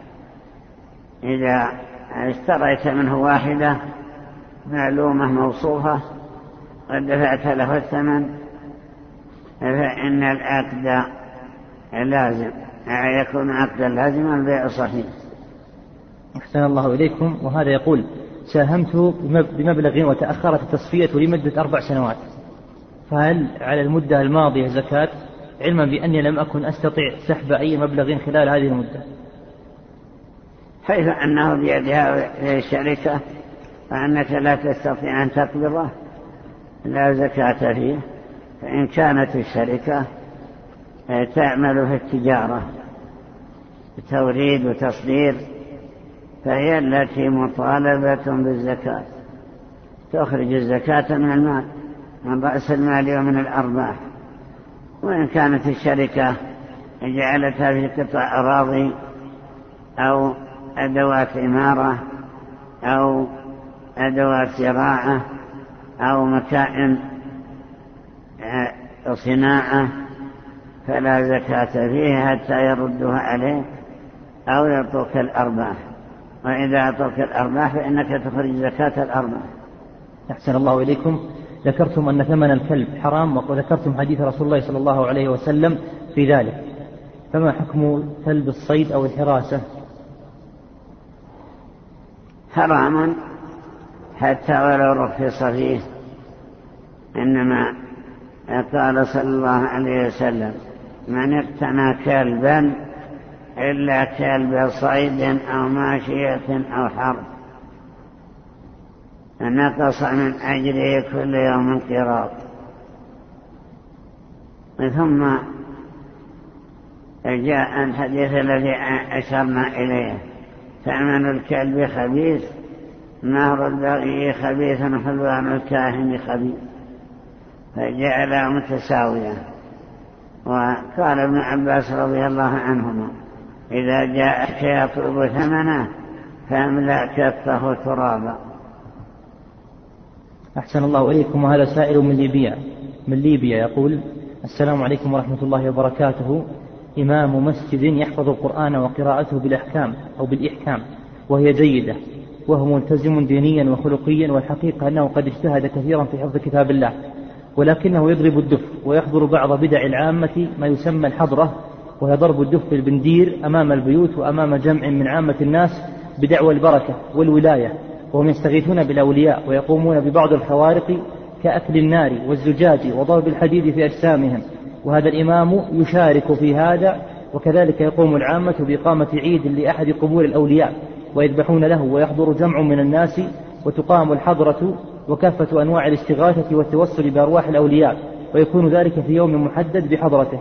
إذا اشتريت منه واحدة معلومة موصوفة ودفعت له الثمن فإن العقد لازم، يكون عقدا لازما البيع صحيح. أحسن الله إليكم. وهذا يقول: ساهمت بمبلغ وتأخرت التصفية لمدة 4 سنوات، فهل على المدة الماضية زكاة، علما بأني لم أكن أستطيع سحب أي مبلغ خلال هذه المدة؟ حيث أنه بيدها الشركة فأنك لا تستطيع أن تقبضه لا زكاة فيه. فإن كانت الشركة تعمل في التجارة توريد وتصدير فهي التي مطالبة بالزكاة، تخرج الزكاة من المال، من رأس المال ومن الأرباح. وإن كانت الشركة جعلتها في قطع أراضي أو أدوات إمارة أو أدوات زراعة أو مكائن صناعة فلا زكاة فيها حتى يردها عليك أو يعطوك الأرباح، وإذا أعطوك الأرباح فإنك تخرج زكاة الأرباح. أحسن الله إليكم. ذكرتم أن ثمن الكلب حرام، وذكرتم حديث رسول الله صلى الله عليه وسلم في ذلك، فما حكم كلب الصيد أو الحراسة؟ حرام حتى ولو رخص فيه، إنما قال صلى الله عليه وسلم: من اقتنى كلبا إلا كلب صيد أو ماشية أو حرب نقص من أجره كل يوم قراط. ثم جاء الحديث الذي أشرنا إليه: ثمن الكلب خبيث، مهر البغي خبيث، حلوان الكاهن خبيث، فجعلها متساوية. وقال ابن عباس رضي الله عنهما: إذا جاءك يطلب ثمنه فاملأ كفه ترابا. أحسن الله إليكم. وهذا سائل من ليبيا يقول: السلام عليكم ورحمة الله وبركاته. إمام مسجد يحفظ القرآن وقراءته بالأحكام أو بالإحكام وهي جيدة، وهو ملتزم دينيا وخلقيا، والحقيقة أنه قد اجتهد كثيرا في حفظ كتاب الله، ولكنه يضرب الدف ويحضر بعض بدع العامة ما يسمى الحضرة، وهي ضرب الدف بالبندير أمام البيوت وأمام جمع من عامة الناس بدعوى البركة والولاية، وهم يستغيثون بالأولياء ويقومون ببعض الخوارق كأكل النار والزجاج وضرب الحديد في أجسامهم، وهذا الإمام يشارك في هذا. وكذلك يقوم العامة بإقامة عيد لأحد قبور الأولياء ويذبحون له، ويحضر جمع من الناس وتقام الحضرة وكافة أنواع الاستغاثة والتوسل بأرواح الأولياء، ويكون ذلك في يوم محدد بحضرته.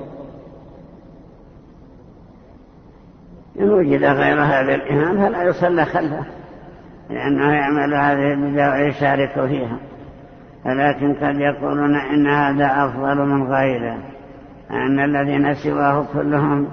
إن وجد غير هذا الإمام فلا يصلى خلفه، لأنه يعمل هذه البدع ويشارك فيها، ولكن قد يقولون إن هذا أفضل من غيره، أن الذين سواه كلهم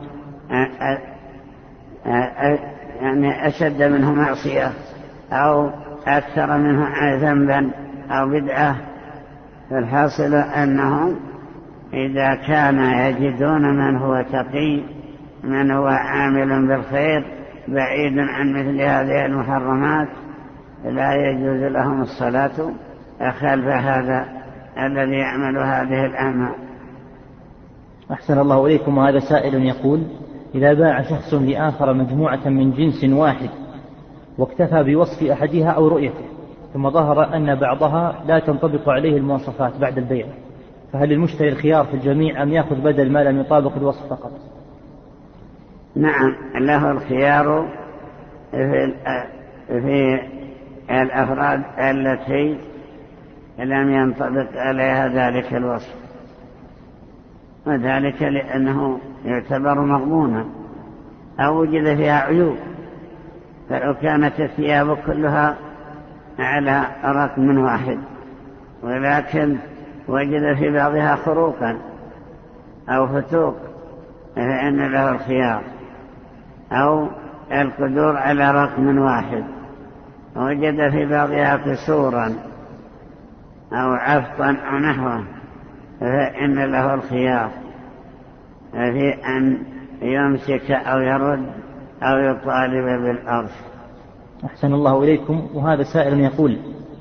يعني أشد منه معصية أو أكثر منه ذنبا أو بدعة. فالحاصل أنهم إذا كان يجدون من هو تقي، من هو عامل بالخير بعيد عن مثل هذه المحرمات، لا يجوز لهم الصلاة خلف هذا الذي يعمل هذه الأعمال. أحسن الله إليكم. وهذا سائل يقول: إذا باع شخص لآخر مجموعة من جنس واحد واكتفى بوصف أحدها أو رؤيته، ثم ظهر أن بعضها لا تنطبق عليه المواصفات بعد البيع، فهل للمشتري الخيار في الجميع أم يأخذ بدل ما لم يطابق الوصف فقط؟ نعم، له الخيار في الأفراد التي لم ينطبق عليها ذلك الوصف، وذلك لأنه يعتبر مضمونا أو وجد فيها عيوب. فلو كانت الثياب كلها على رقم واحد ولكن وجد في بعضها خروقا أو فتوق فإن له الخيار، أو القدور على رقم واحد وجد في بعضها كسورا أو عفطا أو نحوه فإن له الخيار في أن يمسك أو يرد أو يطالب بالأرض. أحسن الله إليكم. وهذا سائل يقول: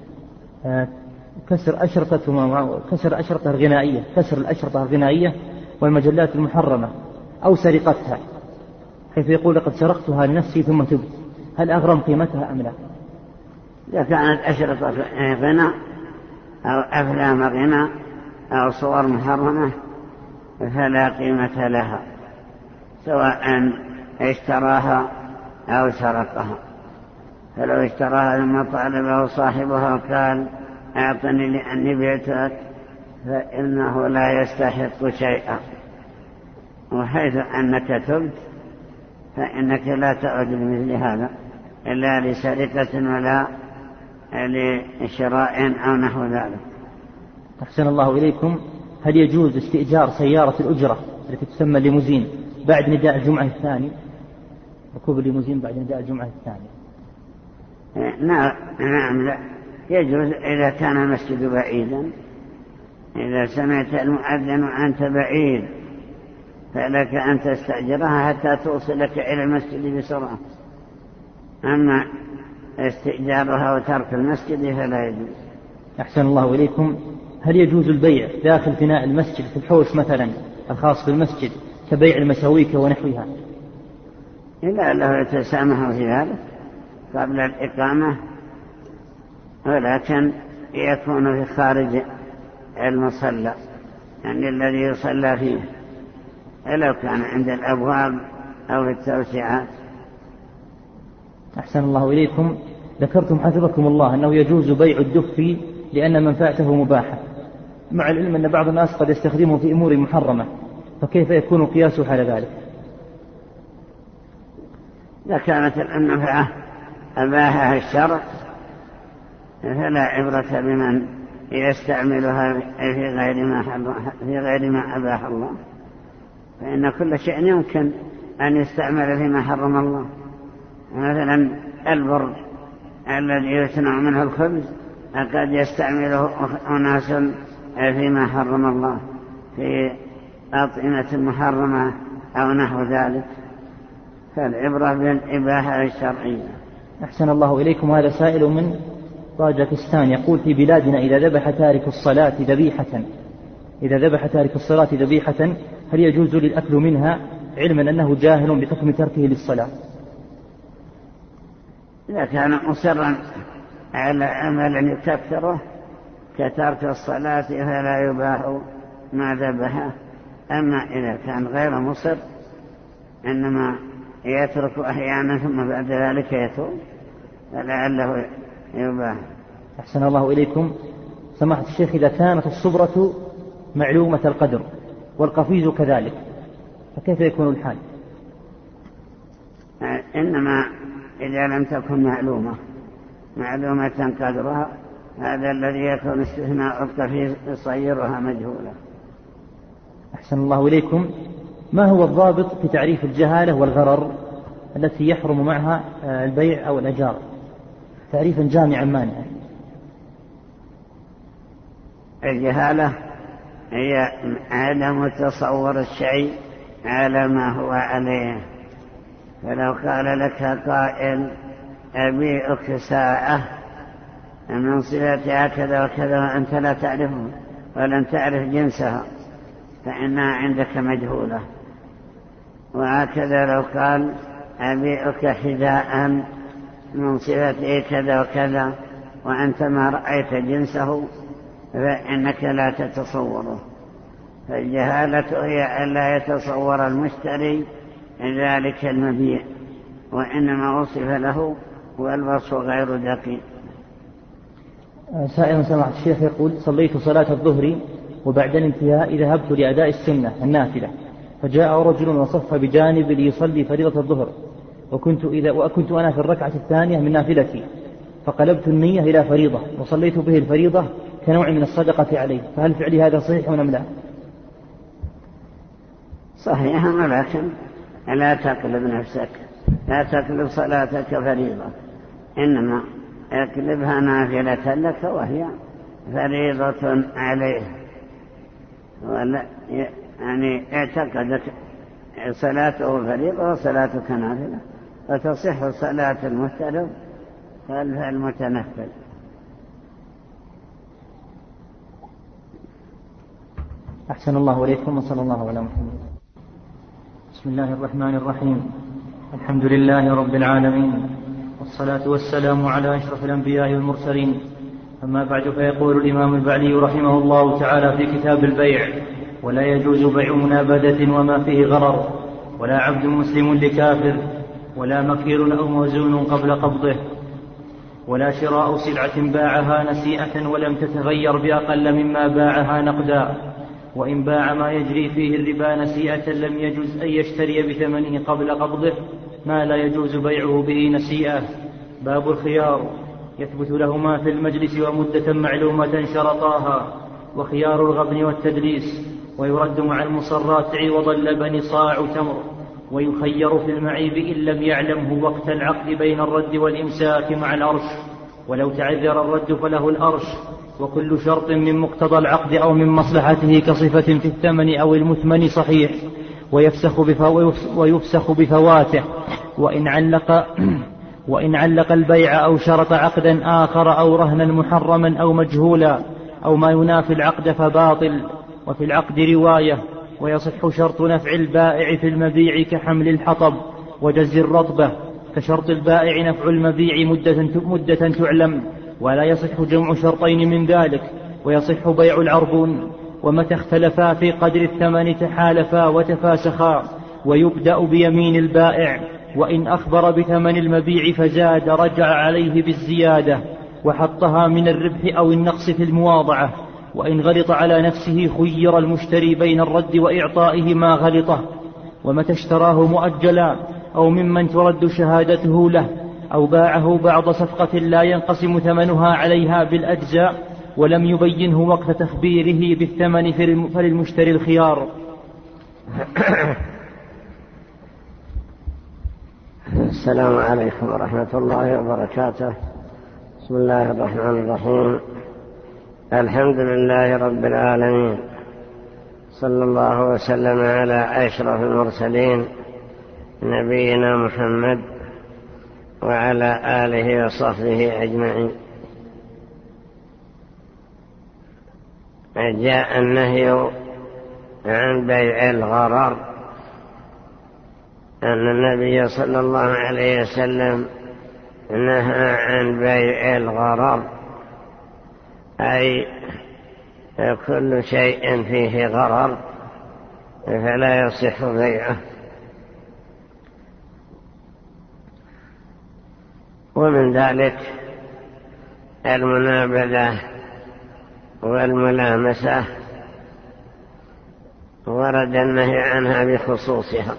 كسر الأشرطة الغنائية والمجلات المحرمة أو سرقتها، حيث يقول: لقد سرقتها لنفسي ثم تبت، هل أغرم قيمتها أم لا؟ إذا كانت أشرطة غنى أو أفلام غنى أو صور محرمة فلا قيمة لها، سواء اشتراها أو سرقها. فلو اشتراها ثم طالبه صاحبها وقال: أعطني لأني بعتك، فإنه لا يستحق شيئا. وحيث أنك تبت فإنك لا تعود بمثل هذا لا لسرقة ولا لشراء أو نحو ذلك. أحسن الله إليكم. هل يجوز استئجار سيارة الأجرة التي تسمى الليموزين بعد نداء الجمعة الثاني؟ ركوب الليموزين بعد نداء الجمعة الثاني. نعم لا يجوز إذا كان المسجد بعيدا. إذا سمعت المؤذن وأنت بعيد فلك أن تستأجرها حتى توصلك إلى المسجد بسرعة. أما استئجارها وترك المسجد فلا يجوز. أحسن الله إليكم. هل يجوز البيع داخل فناء المسجد في الحوش مثلا الخاص بالمسجد كبيع المساويك ونحوها؟ إلا له يتسامح في ذلك قبل الإقامة، ولكن يكون في خارج المصلى يعني الذي يصلى فيه، لو كان عند الأبواب أو في التوسعات. أحسن الله إليكم. ذكرتم حفظكم الله أنه يجوز بيع الدف لأن منفعته مباحة، مع العلم أن بعض الناس قد يستخدمه في أمور محرمة، فكيف يكون قياسه على ذلك؟ إذا كانت المنفعة أباحها الشرع فلا عبرة بمن يستعملها في غير ما أباح الله، فإن كل شيء يمكن أن يستعمل فيما حرم الله. مثلا البر الذي يصنع منه الخبز قد يستعمله أناس فيما حرم الله في أطعمة محرمة أو نحو ذلك، فالعبرة بالإباحة الشرعية. أحسن الله إليكم. هذا سائل من طاجكستان يقول: في بلادنا إذا ذبح تارك الصلاة ذبيحة هل يجوز للأكل منها علما أنه جاهل بحكم تركه للصلاة؟ إذا كان مصرا على عمل يكفره كترك الصلاة فلا يباح ما ذبحه. أما إذا كان غير مصر إنما يترك أحيانا ثم بعد ذلك يتوب فلعله يباح. أحسن الله إليكم. سماحة الشيخ، إذا كانت الصبرة معلومة القدر والقفيز كذلك فكيف يكون الحال؟ إنما إذا لم تكن معلومة قدرها هذا الذي يكون استثناء القفيز يصيرها مجهولة. أحسن الله إليكم. ما هو الضابط في تعريف الجهالة والغرر التي يحرم معها البيع أو الإيجار تعريفا جامعا مانعا؟ الجهالة هي عدم تصور الشيء على ما هو عليه. فلو قال لك قائل أبيعك ساعة من صفتها كذا وكذا وأنت لا تعرفه ولن تعرف جنسها فإنها عندك مجهولة. وهكذا لو قال أبيعك حذاء من صفته كذا وكذا وأنت ما رأيت جنسه فإنك لا تتصوره. فالجهالة هي أن لا يتصور المشتري ذلك المبيع وإنما وصف له والوصف غير دقيق. سائل سماحة الشيخ يقول: صليت صلاة الظهر وبعد الانتهاء ذهبت لأداء السنة النافلة، فجاء رجل وصف بجانب ليصلي فريضة الظهر، وكنت أنا في الركعة الثانية من نافلتي، فقلبت النية إلى فريضة وصليت به الفريضة كنوع من الصدقة عليه، فهل فعلي هذا صحيح أم لا؟ صحيح، ولكن لا تقلب نفسك، لا تقلب صلاتك فريضة، إنما اقلبها نافلة لك وهي فريضة عليه. ولا يعني اعتقدك صلاته فريضة وصلاتك نافلة، وتصح صلاة المفترض خلف المتنفل. أحسن الله إليكم وصلى الله على محمد. بسم الله الرحمن الرحيم. الحمد لله رب العالمين، والصلاة والسلام على أشرف الأنبياء والمرسلين. أما بعد، فيقول الإمام البعلي رحمه الله تعالى في كتاب البيع: ولا يجوز بيع منابذة وما فيه غرر، ولا عبد مسلم لكافر، ولا مكيل أو موزون قبل قبضه، ولا شراء سلعة باعها نسيئة ولم تتغير بأقل مما باعها نقدا، وإن باع ما يجري فيه الربا نسيئة لم يجوز أن يشتري بثمنه قبل قبضه ما لا يجوز بيعه به نسيئة، باب الخيار. يثبت لهما في المجلس ومدة معلومة شرطاها، وخيار الغبن والتدليس، ويرد مع المصرات عوض اللبن صاع تمر، ويخير في المعيب إن لم يعلمه وقت العقد بين الرد والإمساك مع الأرش، ولو تعذر الرد فله الأرش. وكل شرط من مقتضى العقد أو من مصلحته كصفة في الثمن أو المثمن صحيح، ويفسخ بفواته. وإن علق البيع أو شرط عقدا آخر أو رهنا محرما أو مجهولا أو ما ينافي العقد فباطل. وفي العقد رواية. ويصح شرط نفع البائع في المبيع كحمل الحطب وجز الرطبة، كشرط البائع نفع المبيع مدة تعلم، ولا يصح جمع شرطين من ذلك. ويصح بيع العربون، ومتى اختلفا في قدر الثمن تحالفا وتفاسخا، ويبدأ بيمين البائع، وإن أخبر بثمن المبيع فزاد رجع عليه بالزيادة وحطها من الربح أو النقص في المواضعة. وإن غلط على نفسه خير المشتري بين الرد وإعطائه ما غلطه. ومتى اشتراه مؤجلا أو ممن ترد شهادته له، أو باعه بعض صفقة لا ينقسم ثمنها عليها بالأجزاء ولم يبينه وقت تخبيره بالثمن فللمشتري الخيار. السلام عليكم ورحمة الله وبركاته. بسم الله الرحمن الرحيم. الحمد لله رب العالمين، صلى الله وسلم على أشرف المرسلين نبينا محمد وعلى آله وصحبه أجمعين. جاء النهي عن بيع الغرر، أن النبي صلى الله عليه وسلم نهى عن بيع الغرر، أي كل شيء فيه غرر فلا يصح بيعه. ومن ذلك المنابذة والملامسة، ورد النهي عنها بخصوصها.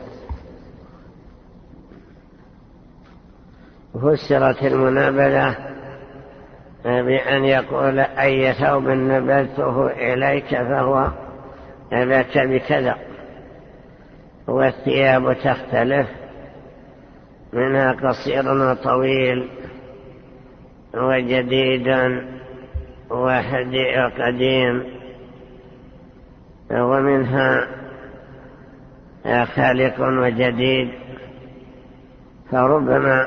فسرت المنابذة بأن يقول أي ثوب نبذته إليك فهو لك بكذا، والثياب تختلف، منها قصير وطويل وجديد وقديم، ومنها خالق وجديد. فربما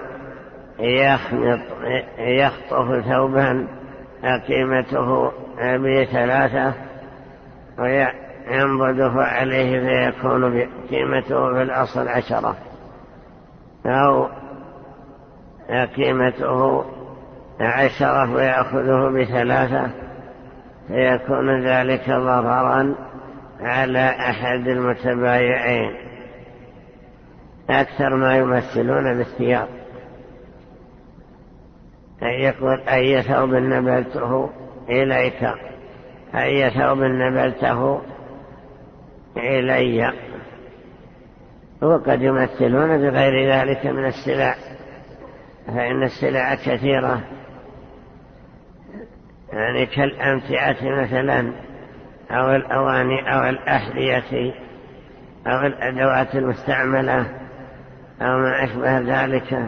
يخطف ثوبا قيمته ب3 وينبذه عليه فيكون قيمته في الأصل 10، أو قيمته 10 ويأخذه ب3 فيكون ذلك ضررا على أحد المتبايعين، أكثر ما يمثلون بالثياب. يقول أي ثوب نبلته إليك، أي ثوب نبلته إلي، وقد يمثلون بغير ذلك من السلع، فإن السلع كثيرة، يعني كالأمتعة مثلا، أو الأواني أو الأحذية أو الأدوات المستعملة أو ما أشبه ذلك.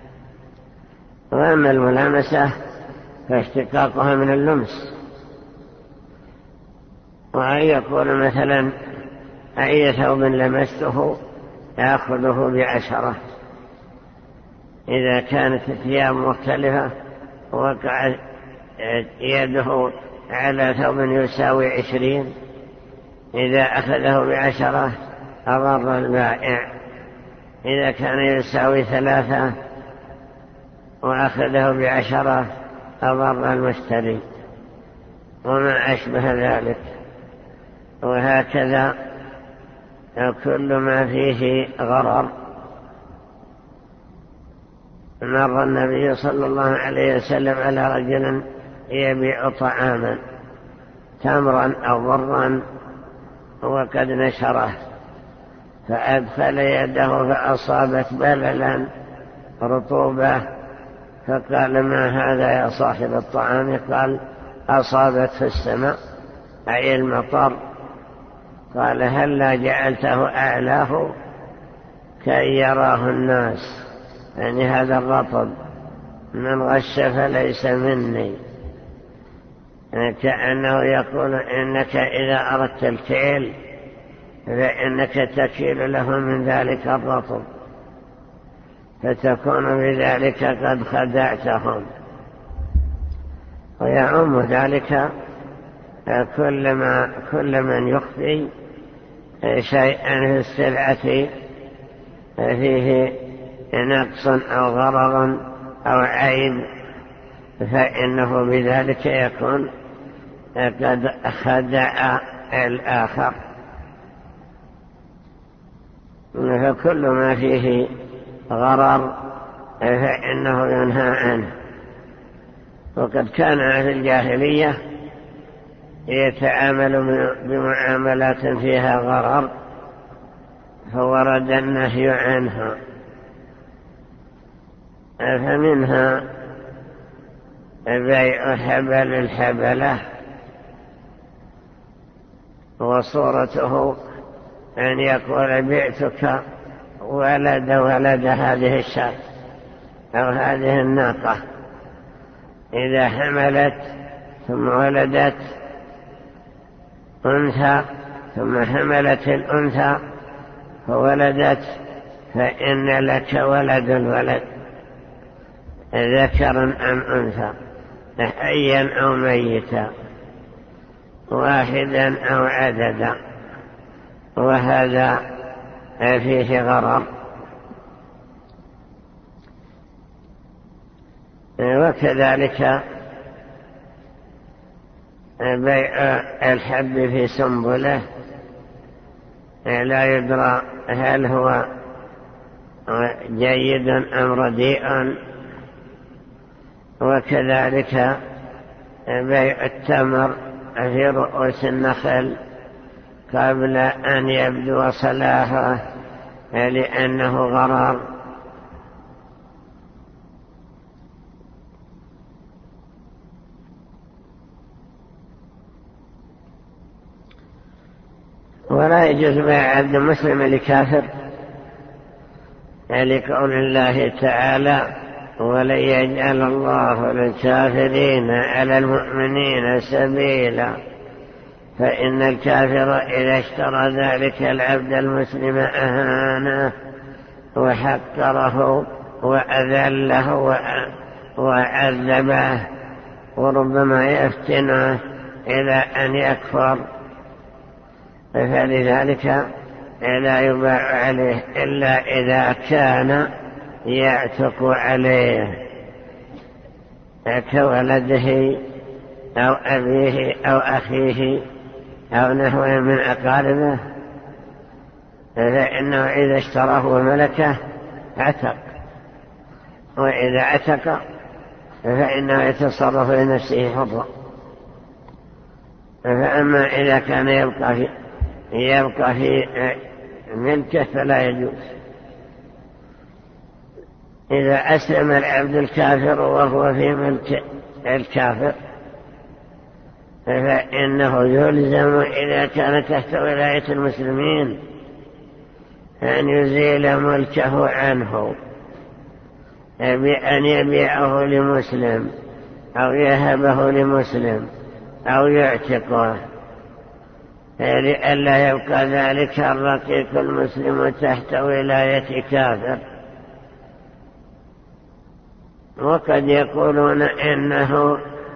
وأما الملامسة فاشتقاقها من اللمس، وأن يقول مثلا أي ثوب لمسته يأخذه ب10. إذا كانت الثياب مختلفة وقع يده على ثوب يساوي 20، إذا أخذه ب10 أضر البائع. إذا كان يساوي 3 وأخذه ب10 أضر المشتري، وما أشبه ذلك. وهكذا كل ما فيه غرر. مر النبي صلى الله عليه وسلم على رجل يبيع طعاما، تمرا أو برا، وقد نشره، فأدخل يده فأصابت بللا رطوبة فقال ما هذا يا صاحب الطعام؟ قال أصابته السماء أي المطر. قال هلا جعلته أعلاه كي يراه الناس، يعني هذا الرطب، من غش فليس مني، كأنه يقول إنك إذا أردت الكيل فإنك تكيل له من ذلك الرطب، فتكون بذلك قد خدعتهم. ويعم ذلك كل من يخفي شيئا في السلعة فيه نقص أو غرض أو عيب، فإنه بذلك يكون قد خدع الآخر. فكل ما فيه غرر فإنه ينهى عنه. وقد كان أهل الجاهلية يتعامل بمعاملات فيها غرر فورد النهي عنها، فمنها بيع حبل الحبلة، وصورته أن يقول بعتك ولد هذه الشاة أو هذه الناقة، إذا حملت ثم ولدت أنثى ثم حملت الأنثى فولدت فإن لك ولد الولد ذكرا أم أنثى، حيا أو ميتا، واحدا أو عددا، وهذا فيه غرر. وكذلك بيع الحب في سنبله لا يدرى هل هو جيد أم رديء. وكذلك بيع التمر في رؤوس النخل قبل أن يبدو صلاحه لأنه غرر. ولا يجوز بيع عبد مسلم لكافر، لقول الله تعالى ولن يجعل الله للكافرين على المؤمنين سبيلا، فإن الكافر إذا اشترى ذلك العبد المسلم أهانه وحقره وأذله وعذبه، وربما يفتنه إلى أن يكفر، فلذلك لا يباع عليه إلا إذا كان يعتق عليه كولده أو أبيه أو أخيه أو نحوه من أقاربه، فإنه إذا اشتراه وملكه عتق، وإذا عتق فإنه يتصرف لنفسه حرا. فأما إذا كان يبقى في ملكه فلا يجوز. إذا أسلم العبد الكافر وهو في ملك الكافر فإنه يلزم إذا كان تحت ولاية المسلمين أن يزيل ملكه عنه بأن يبيعه لمسلم أو يهبه لمسلم أو يعتقه، لئلا يبقى ذلك الرقيق المسلم تحت ولاية كافر. وقد يقولون إنه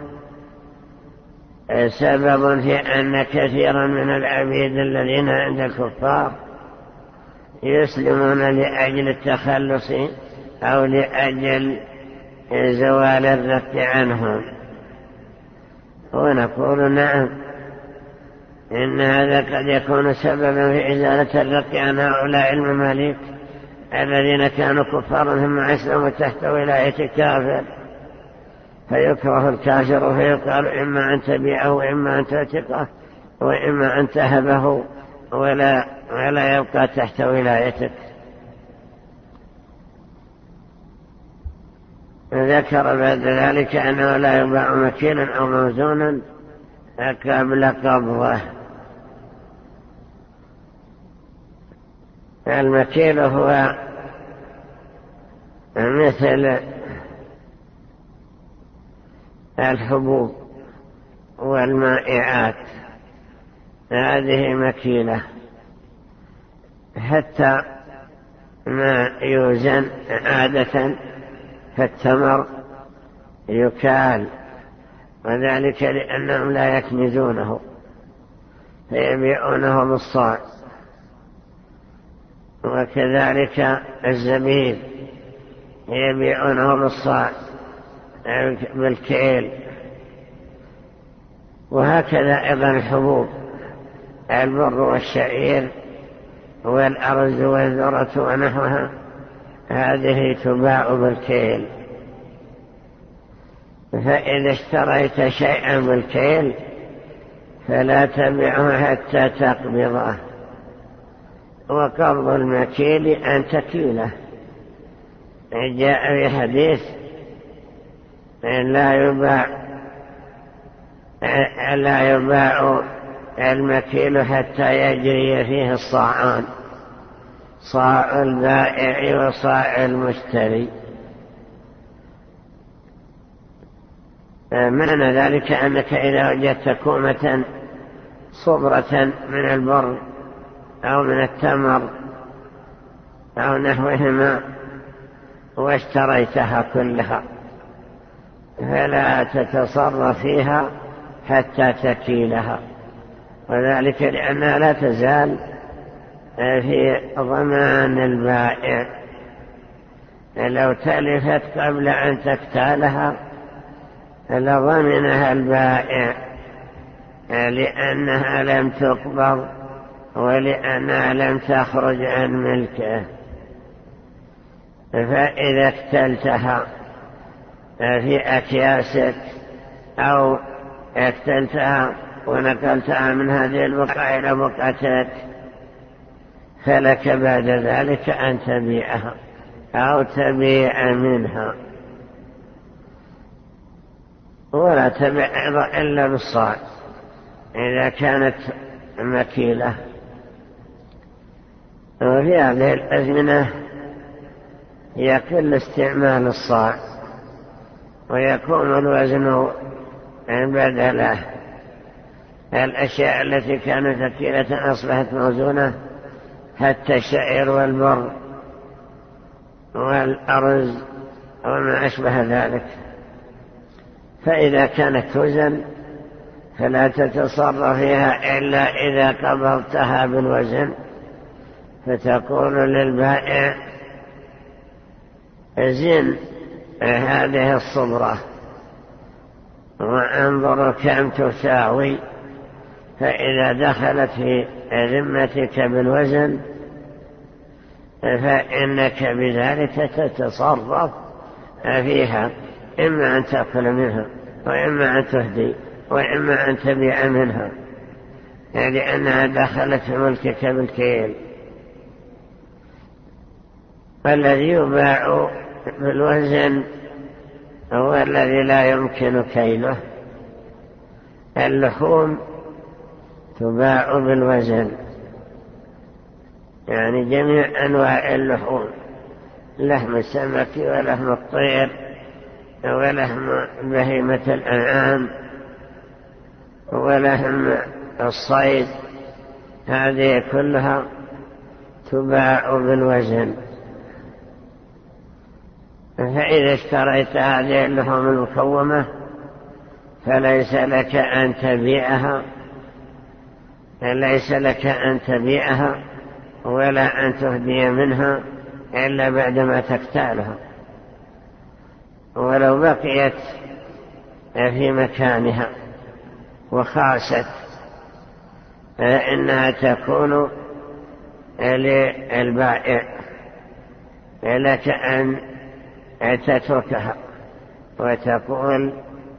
سبب في أن كثيرا من العبيد الذين عند الكفار يسلمون لأجل التخلص أو لأجل زوال الرق عنهم. ونقول نعم، إن هذا قد يكون سببا في إزالة الرق عن هؤلاء المماليك الذين كانوا كفارا ثم أسلموا تحت ولاية كافر، فيكره الكافر فيقال إما أن تبيعه وإما أن تعتقه وإما أن تهبه ولا يبقى تحت ولايتك. ذكر بعد ذلك أنه لا يباع مكيلا أو موزونا قبل قبضه. المكيل هو مثل الحبوب والمائعات، هذه مكيلة، حتى ما يوزن عادة فالتمر يكال، وذلك لأنهم لا يكنزونه فيبيعونه بالصاع. وكذلك الزبيب يبيعونه بالصاع بالكيل. وهكذا أيضا الحبوب، البر والشعير والأرز والذرة ونحوها، هذه تباع بالكيل. فإذا اشتريت شيئا بالكيل فلا تبيعه حتى تقبضه. وقبض المكيل أن تكيله. جاء في حديث لا يباع المكيل حتى يجري فيه الصاعان، صاع البائع وصاع المشتري. معنى ذلك أنك إذا وجدت كومة صبرة من البر أو من التمر أو نحوهما واشتريتها كلها فلا تتصرف فيها حتى تكيلها، وذلك لأنها لا تزال في ضمان البائع. لو تلفت قبل أن تكتالها لضمنها البائع، لأنها لم تقبض ولأنها لم تخرج عن ملكه. فإذا اكتلتها في أكياسك أو اكتلتها ونقلتها من هذه البقعة إلى بقعتك فلك بعد ذلك أن تبيعها أو تبيع منها، ولا تبيع إلا بالصاع إذا كانت مكيلة. وفي هذه الأزمنة يقل استعمال الصاع ويكون الوزن بدله. الأشياء التي كانت أكيلة أصبحت موزونة، حتى الشعير والبر والأرز وما أشبه ذلك. فإذا كانت توزن فلا تتصرف فيها إلا إذا قبضتها بالوزن، فتقول للبائع زن هذه الصبرة وانظر كم تساوي، فإذا دخلت في ذمتك بالوزن فإنك بذلك تتصرف فيها، إما أن تأكل منها وإما أن تهدي وإما أن تبيع منها، لأنها دخلت في ملكك بالكيل. فالذي يباع بالوزن هو الذي لا يمكن كيله. اللحوم تباع بالوزن، يعني جميع أنواع اللحوم، لحم السمك ولحم الطير ولحم بهيمة الأنعام ولحم الصيد، هذه كلها تباع بالوزن. فإذا اشتريت هذه اللحوم المكومة فليس لك أن تبيعها ولا أن تهدي منها إلا بعدما تكتالها، ولو بقيت في مكانها وخاست فإنها تكون للبائع، لك أن تتركها وتقول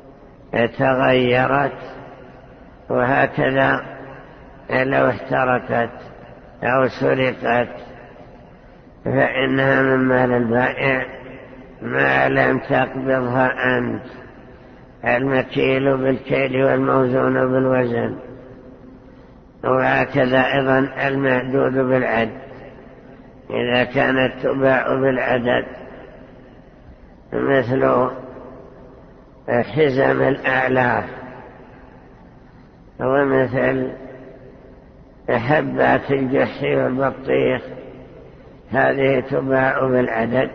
تغيرت. وهكذا لو احترقت أو سرقت فإنها من مال البائع ما لم تقبضها أنت. المكيل بالكيل والموزون بالوزن، وهكذا أيضا المعدود بالعد إذا كانت تباع بالعدد، مثل حزم الأعلاف ومثل حبات الجح والبطيخ، هذه تباع بالعدد،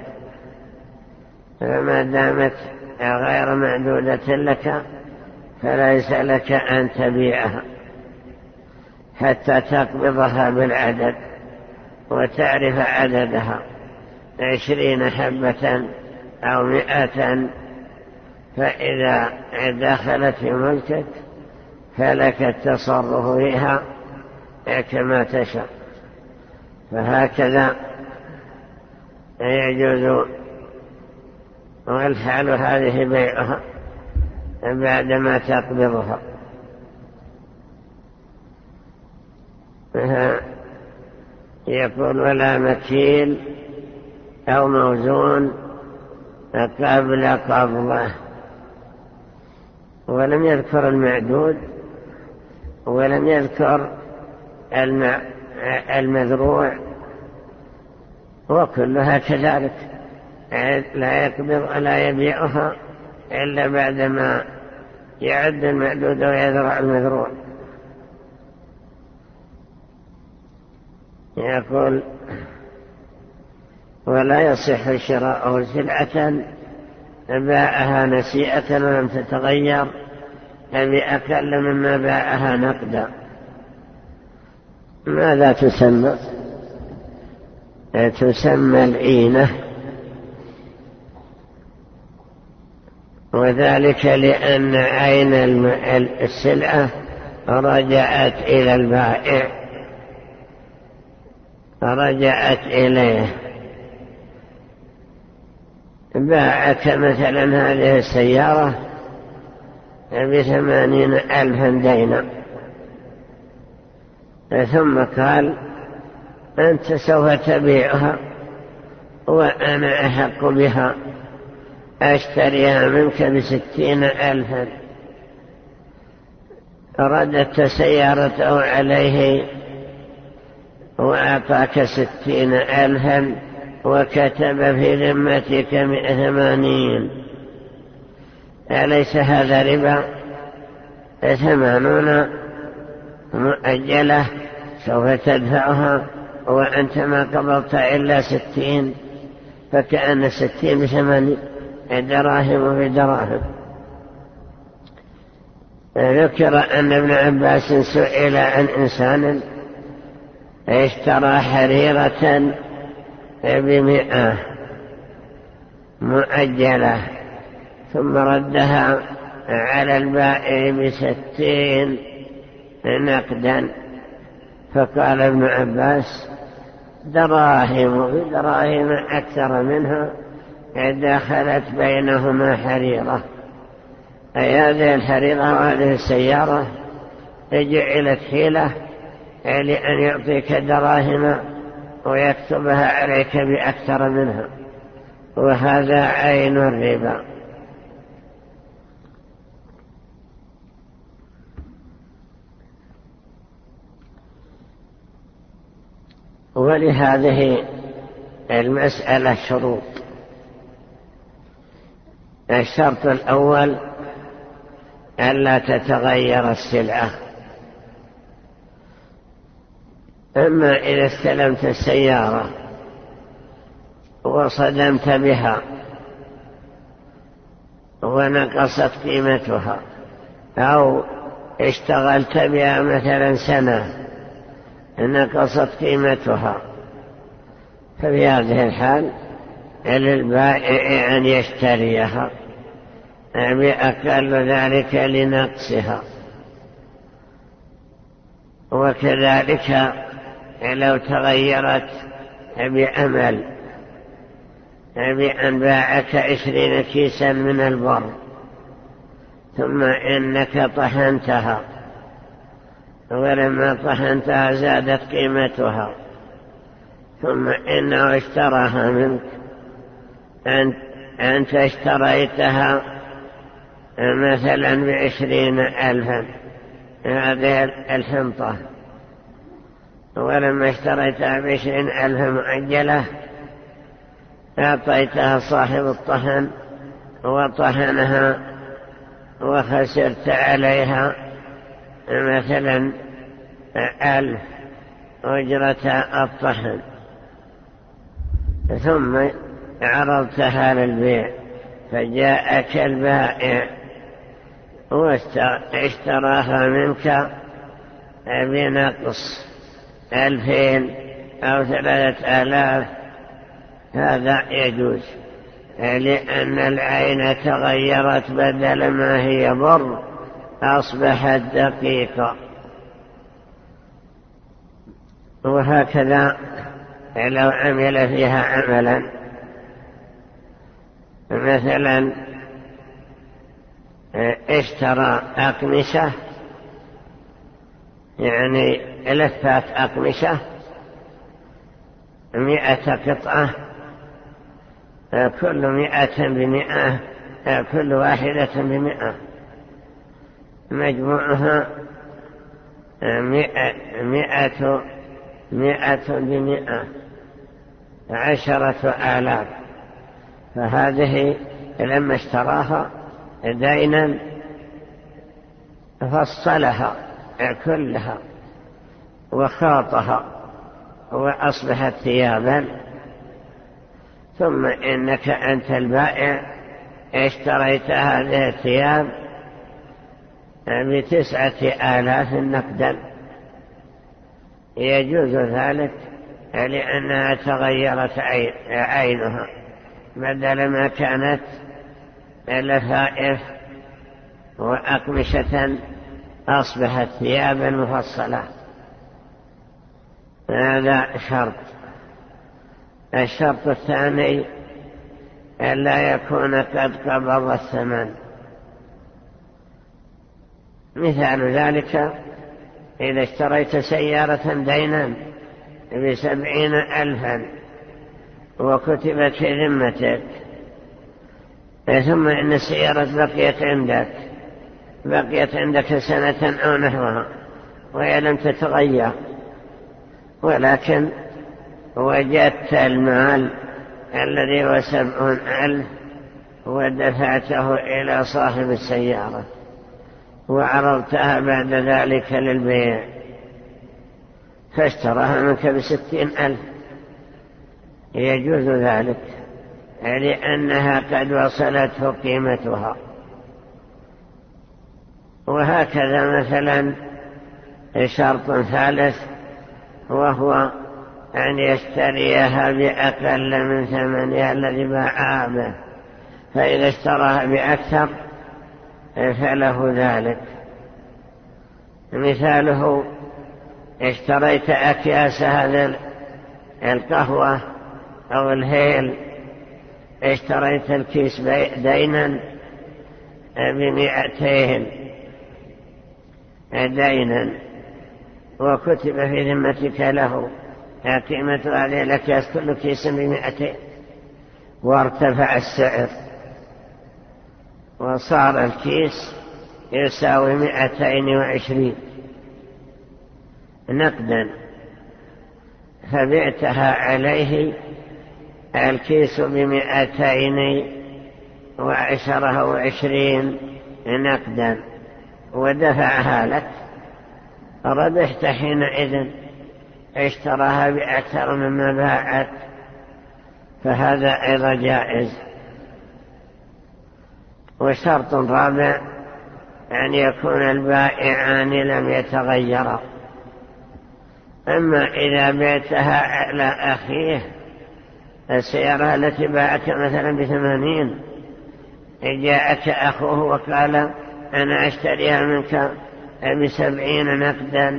فما دامت غير معدودة لك فليس لك أن تبيعها حتى تقبضها بالعدد وتعرف عددها 20 حبة أو 100، فإذا دخلت في ملكك فلك التصرف فيها كما تشاء. فهكذا يجوز، والحال هذه بيعها بعدما تقبضها. يقول ولا مكيل أو موزون قبل قبضه، ولم يذكر المعدود ولم يذكر المذروع، وكلها كذلك لا يقبض ولا يبيعها إلا بعدما يعد المعدود ويذرع المذروع. يقول ولا يصح شراءه سلعة باعها نسيئة ولم تتغير بأقل مما باعها نقدا. ماذا تسمى؟ تسمى العينة، وذلك لأن عين السلعة رجعت إلى البائع، رجعت إليه. باعك مثلا هذه السيارة ب80,000 دينا، ثم قال أنت سوف تبيعها وأنا أحق بها، أشتريها منك ب60,000. ردت سيارته عليه وأعطاك 60,000 وكتب في ذمتك 180. أليس هذا ربا؟ 80 مؤجلة سوف تدفعها وأنت ما قبضت إلا 60، فكأن 60 ب80 دراهم بدراهم. ذكر أن ابن عباس سئل عن إنسان اشترى حريرة ب100 مؤجلة ثم ردها على البائع ب60 نقدا، فقال ابن عباس دراهم بدراهم أكثر منها دخلت بينهما حريرة، أي هذه الحريرة وهذه السيارة جعلت حيلة لأن يعطيك دراهم ويكتبها عليك بأكثر منها، وهذا عين الربا. ولهذه المسألة شروط. الشرط الأول ألا تتغير السلعة، أما إذا استلمت السيارة وصدمت بها ونقصت قيمتها، أو اشتغلت بها مثلا سنة نقصت قيمتها، ففي هذه الحال للبائع أن يشتريها بأقل ذلك لنقصها. وكذلك لو تغيرت بأمل بأن باعك 20 كيسا من البر ثم إنك طحنتها، ولما طحنتها زادت قيمتها، ثم إنه اشتراها منك أنت اشتريتها مثلا ب20,000 هذه الحنطة، ولما اشتريتها ب20,000 مؤجلة أعطيتها صاحب الطحن وطحنها وخسرت عليها مثلا 1,000 أجرة الطحن، ثم عرضتها للبيع فجاءك البائع واشتراها منك بنقص 2,000 أو 3,000، هذا يجوز لأن العين تغيرت، بدل ما هي بر أصبحت دقيقة. وهكذا لو عمل فيها عملا، مثلا اشترى أقمشة، يعني لفات أقمشة 100 قطعة، كل 100 ب100، كل واحدة ب100، مجموعها 100 ب100 10,000. فهذه لما اشتراها دينا فصلها كلها وخاطها وأصبحت ثيابا، ثم إنك أنت البائع اشتريت هذه الثياب ب9,000 نقدا، يجوز ذلك لأنها تغيرت عينها، بدل ما كانت لفائف وأقمشة أصبحت ثيابا مفصلة. هذا شرط. الشرط الثاني ألا يكون قد قبض الثمن. مثال ذلك إذا اشتريت سيارة دينا ب70,000 وكتبت في ذمتك، ثم إن السيارة بقيت عندك سنة أو نحوها وهي لم تتغير، ولكن وجدت المال الذي هو 70,000 ودفعته إلى صاحب السيارة وعرضتها بعد ذلك للبيع، فاشتراها منك ب60,000، يجوز ذلك لأنها قد وصلته قيمتها. وهكذا مثلا شرط ثالث، وهو أن يشتريها بأقل من ثمنها الذي باعها به، فإذا اشتراها بأكثر فله ذلك. مثاله اشتريت أكياس هذا القهوة أو الهيل، اشتريت الكيس دينا ب200 دينا وكتب في ذمتك له قيمة هذه الأكياس كل كيس ب200، وارتفع السعر وصار الكيس يساوي 220 نقدا، فبعتها عليه الكيس ب220 نقدا ودفعها لك، ربحت حينئذ، اشتراها بأكثر مما باعت، فهذا أيضا جائز. وشرط رابع أن يكون البائعان لم يتغيرا. أما إذا بعتها على أخيه، السيارة التي باعك مثلا ب80، جاءك أخوه وقال أنا أشتريها منك ب70 نقدا،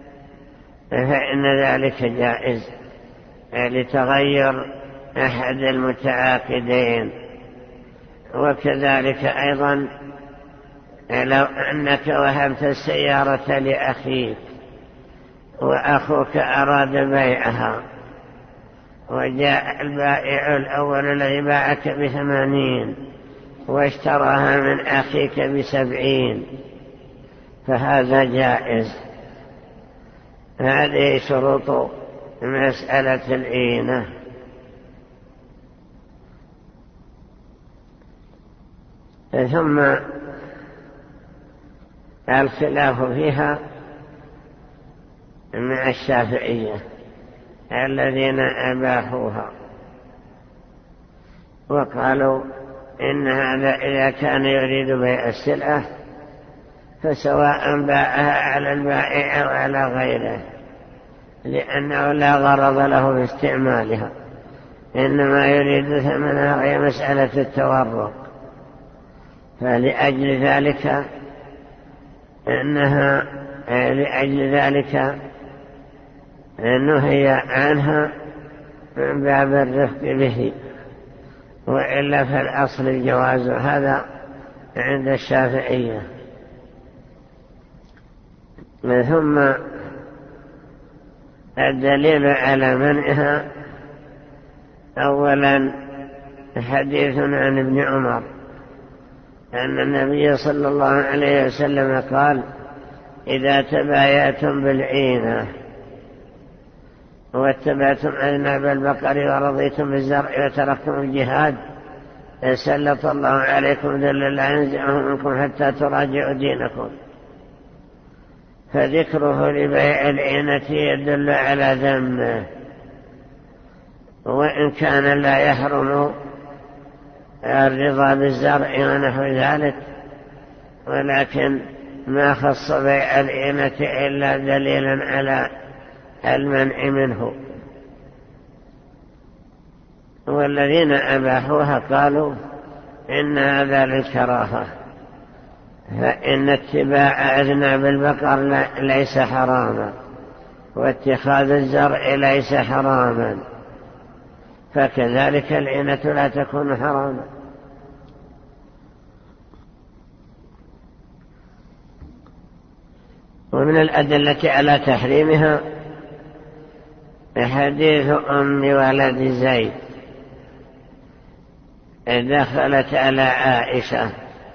فإن ذلك جائز لتغير أحد المتعاقدين. وكذلك أيضا لو أنك وهبت السيارة لأخيك وأخوك أراد بيعها، وجاء البائع الأول الذي باعك ب80 واشتراها من أخيك ب70 فهذا جائز. هذه شروط مسألة العينة. ثم الخلاف فيها مع الشافعية الذين أباحوها وقالوا إن هذا إذا كان يريد بيع السلعة فسواء باعها على البائع أو على غيره، لأنه لا غرض له في استعمالها، إنما يريد ثمنها هي مسألة التورق. فلأجل ذلك نهي عنها من باب الرفق به، وإلا فالأصل الجواز. هذا عند الشافعية. ثم الدليل على منعها أولا حديث عن ابن عمر أن النبي صلى الله عليه وسلم قال: إذا تبايعتم بالعينة واتبعتم أذناب البقر ورضيتم بالزرع وتركتم الجهاد سلط الله عليكم ذل لا ينزعه منكم حتى تراجعوا دينكم. فذكره لبيع العينة يدل على ذمه، وإن كان لا يحرم الرضا بالزرع ونحو ذلك، ولكن ما خص بيع العينة إلا دليلا على المنع منه. والذين أباحوها قالوا إن هذا للكراهة، فإن اتباع أذناب البقر ليس حراما، واتخاذ الزرع ليس حراما، فكذلك العينة لا تكون حراما. ومن الأدلة على تحريمها حديث أم ولد زيد دخلت على عائشة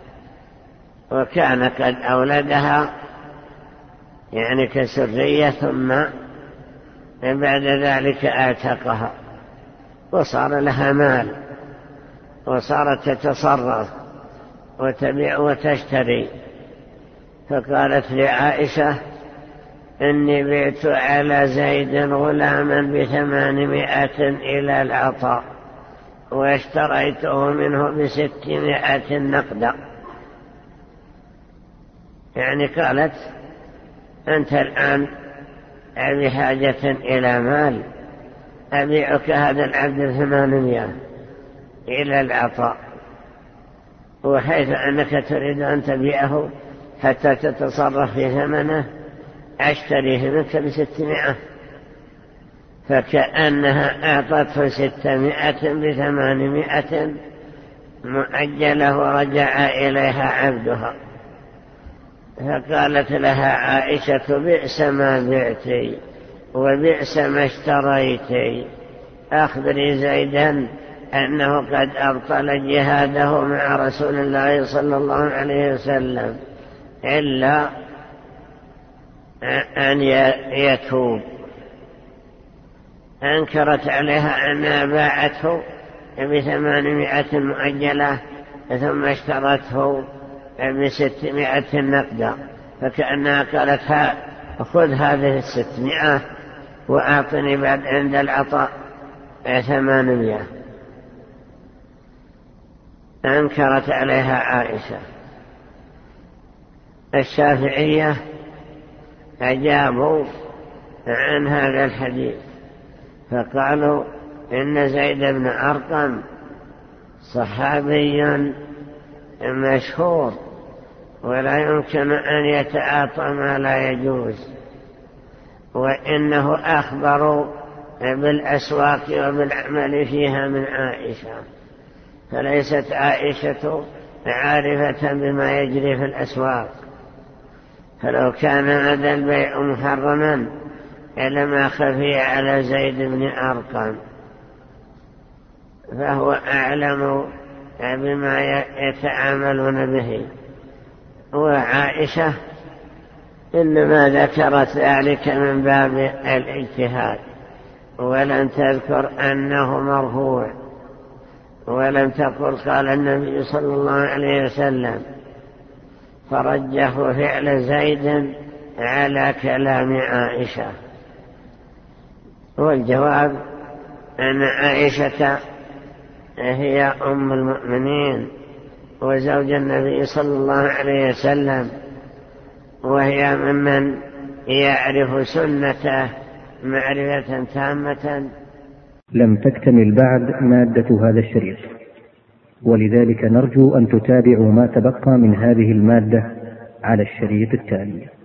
وكان قد أولدها يعني كسرية، ثم بعد ذلك اعتقها وصار لها مال وصارت تتصرف وتبيع وتشتري. فقالت لعائشة: إني بعت على زيد غلاما ب800 إلى العطاء واشتريته منه ب600 نقدا. يعني قالت: أنت الآن بحاجة إلى مال، أبيعك هذا العبد 800 إلى العطاء، وحيث أنك تريد أن تبيعه حتى تتصرف في ثمنه أشتريه منك ب600. فكأنها أعطته 600 ب800 مؤجلة ورجع إليها عبدها. فقالت لها عائشة: بئس ما بعتي وبئس ما اشتريتي، أخبري زيدا أنه قد أبطل جهاده مع رسول الله صلى الله عليه وسلم إلا أن يتوب. أنكرت عليها أنها باعته ب800 مؤجلة ثم اشترته ب600 نقدا، فكأنها قالت: خذ هذه 600 وأعطني بعد عند العطاء 800. أنكرت عليها عائشة. الشافعية أجابوا عن هذا الحديث فقالوا: إن زيد بن أرقم صحابي مشهور ولا يمكن أن يتعاطى ما لا يجوز، وإنه أخبر بالأسواق وبالعمل فيها من عائشة، فليست عائشة عارفة بما يجري في الأسواق. فلو كان هذا البيع محرما لما خفي على زيد بن أرقم، فهو أعلم بما يتعاملون به. وعائشة إنما ذكرت ذلك من باب الاجتهاد، ولم تذكر أنه مرفوع، ولم تقل قال النبي صلى الله عليه وسلم، فرجحوا فعل زيد على كلام عائشة. والجواب أن عائشة هي أم المؤمنين وزوج النبي صلى الله عليه وسلم، وهي ممن يعرف سنته معرفة تامة. لم تكتمل بعد مادة هذا الشريط، ولذلك نرجو أن تتابعوا ما تبقى من هذه المادة على الشريط التالي.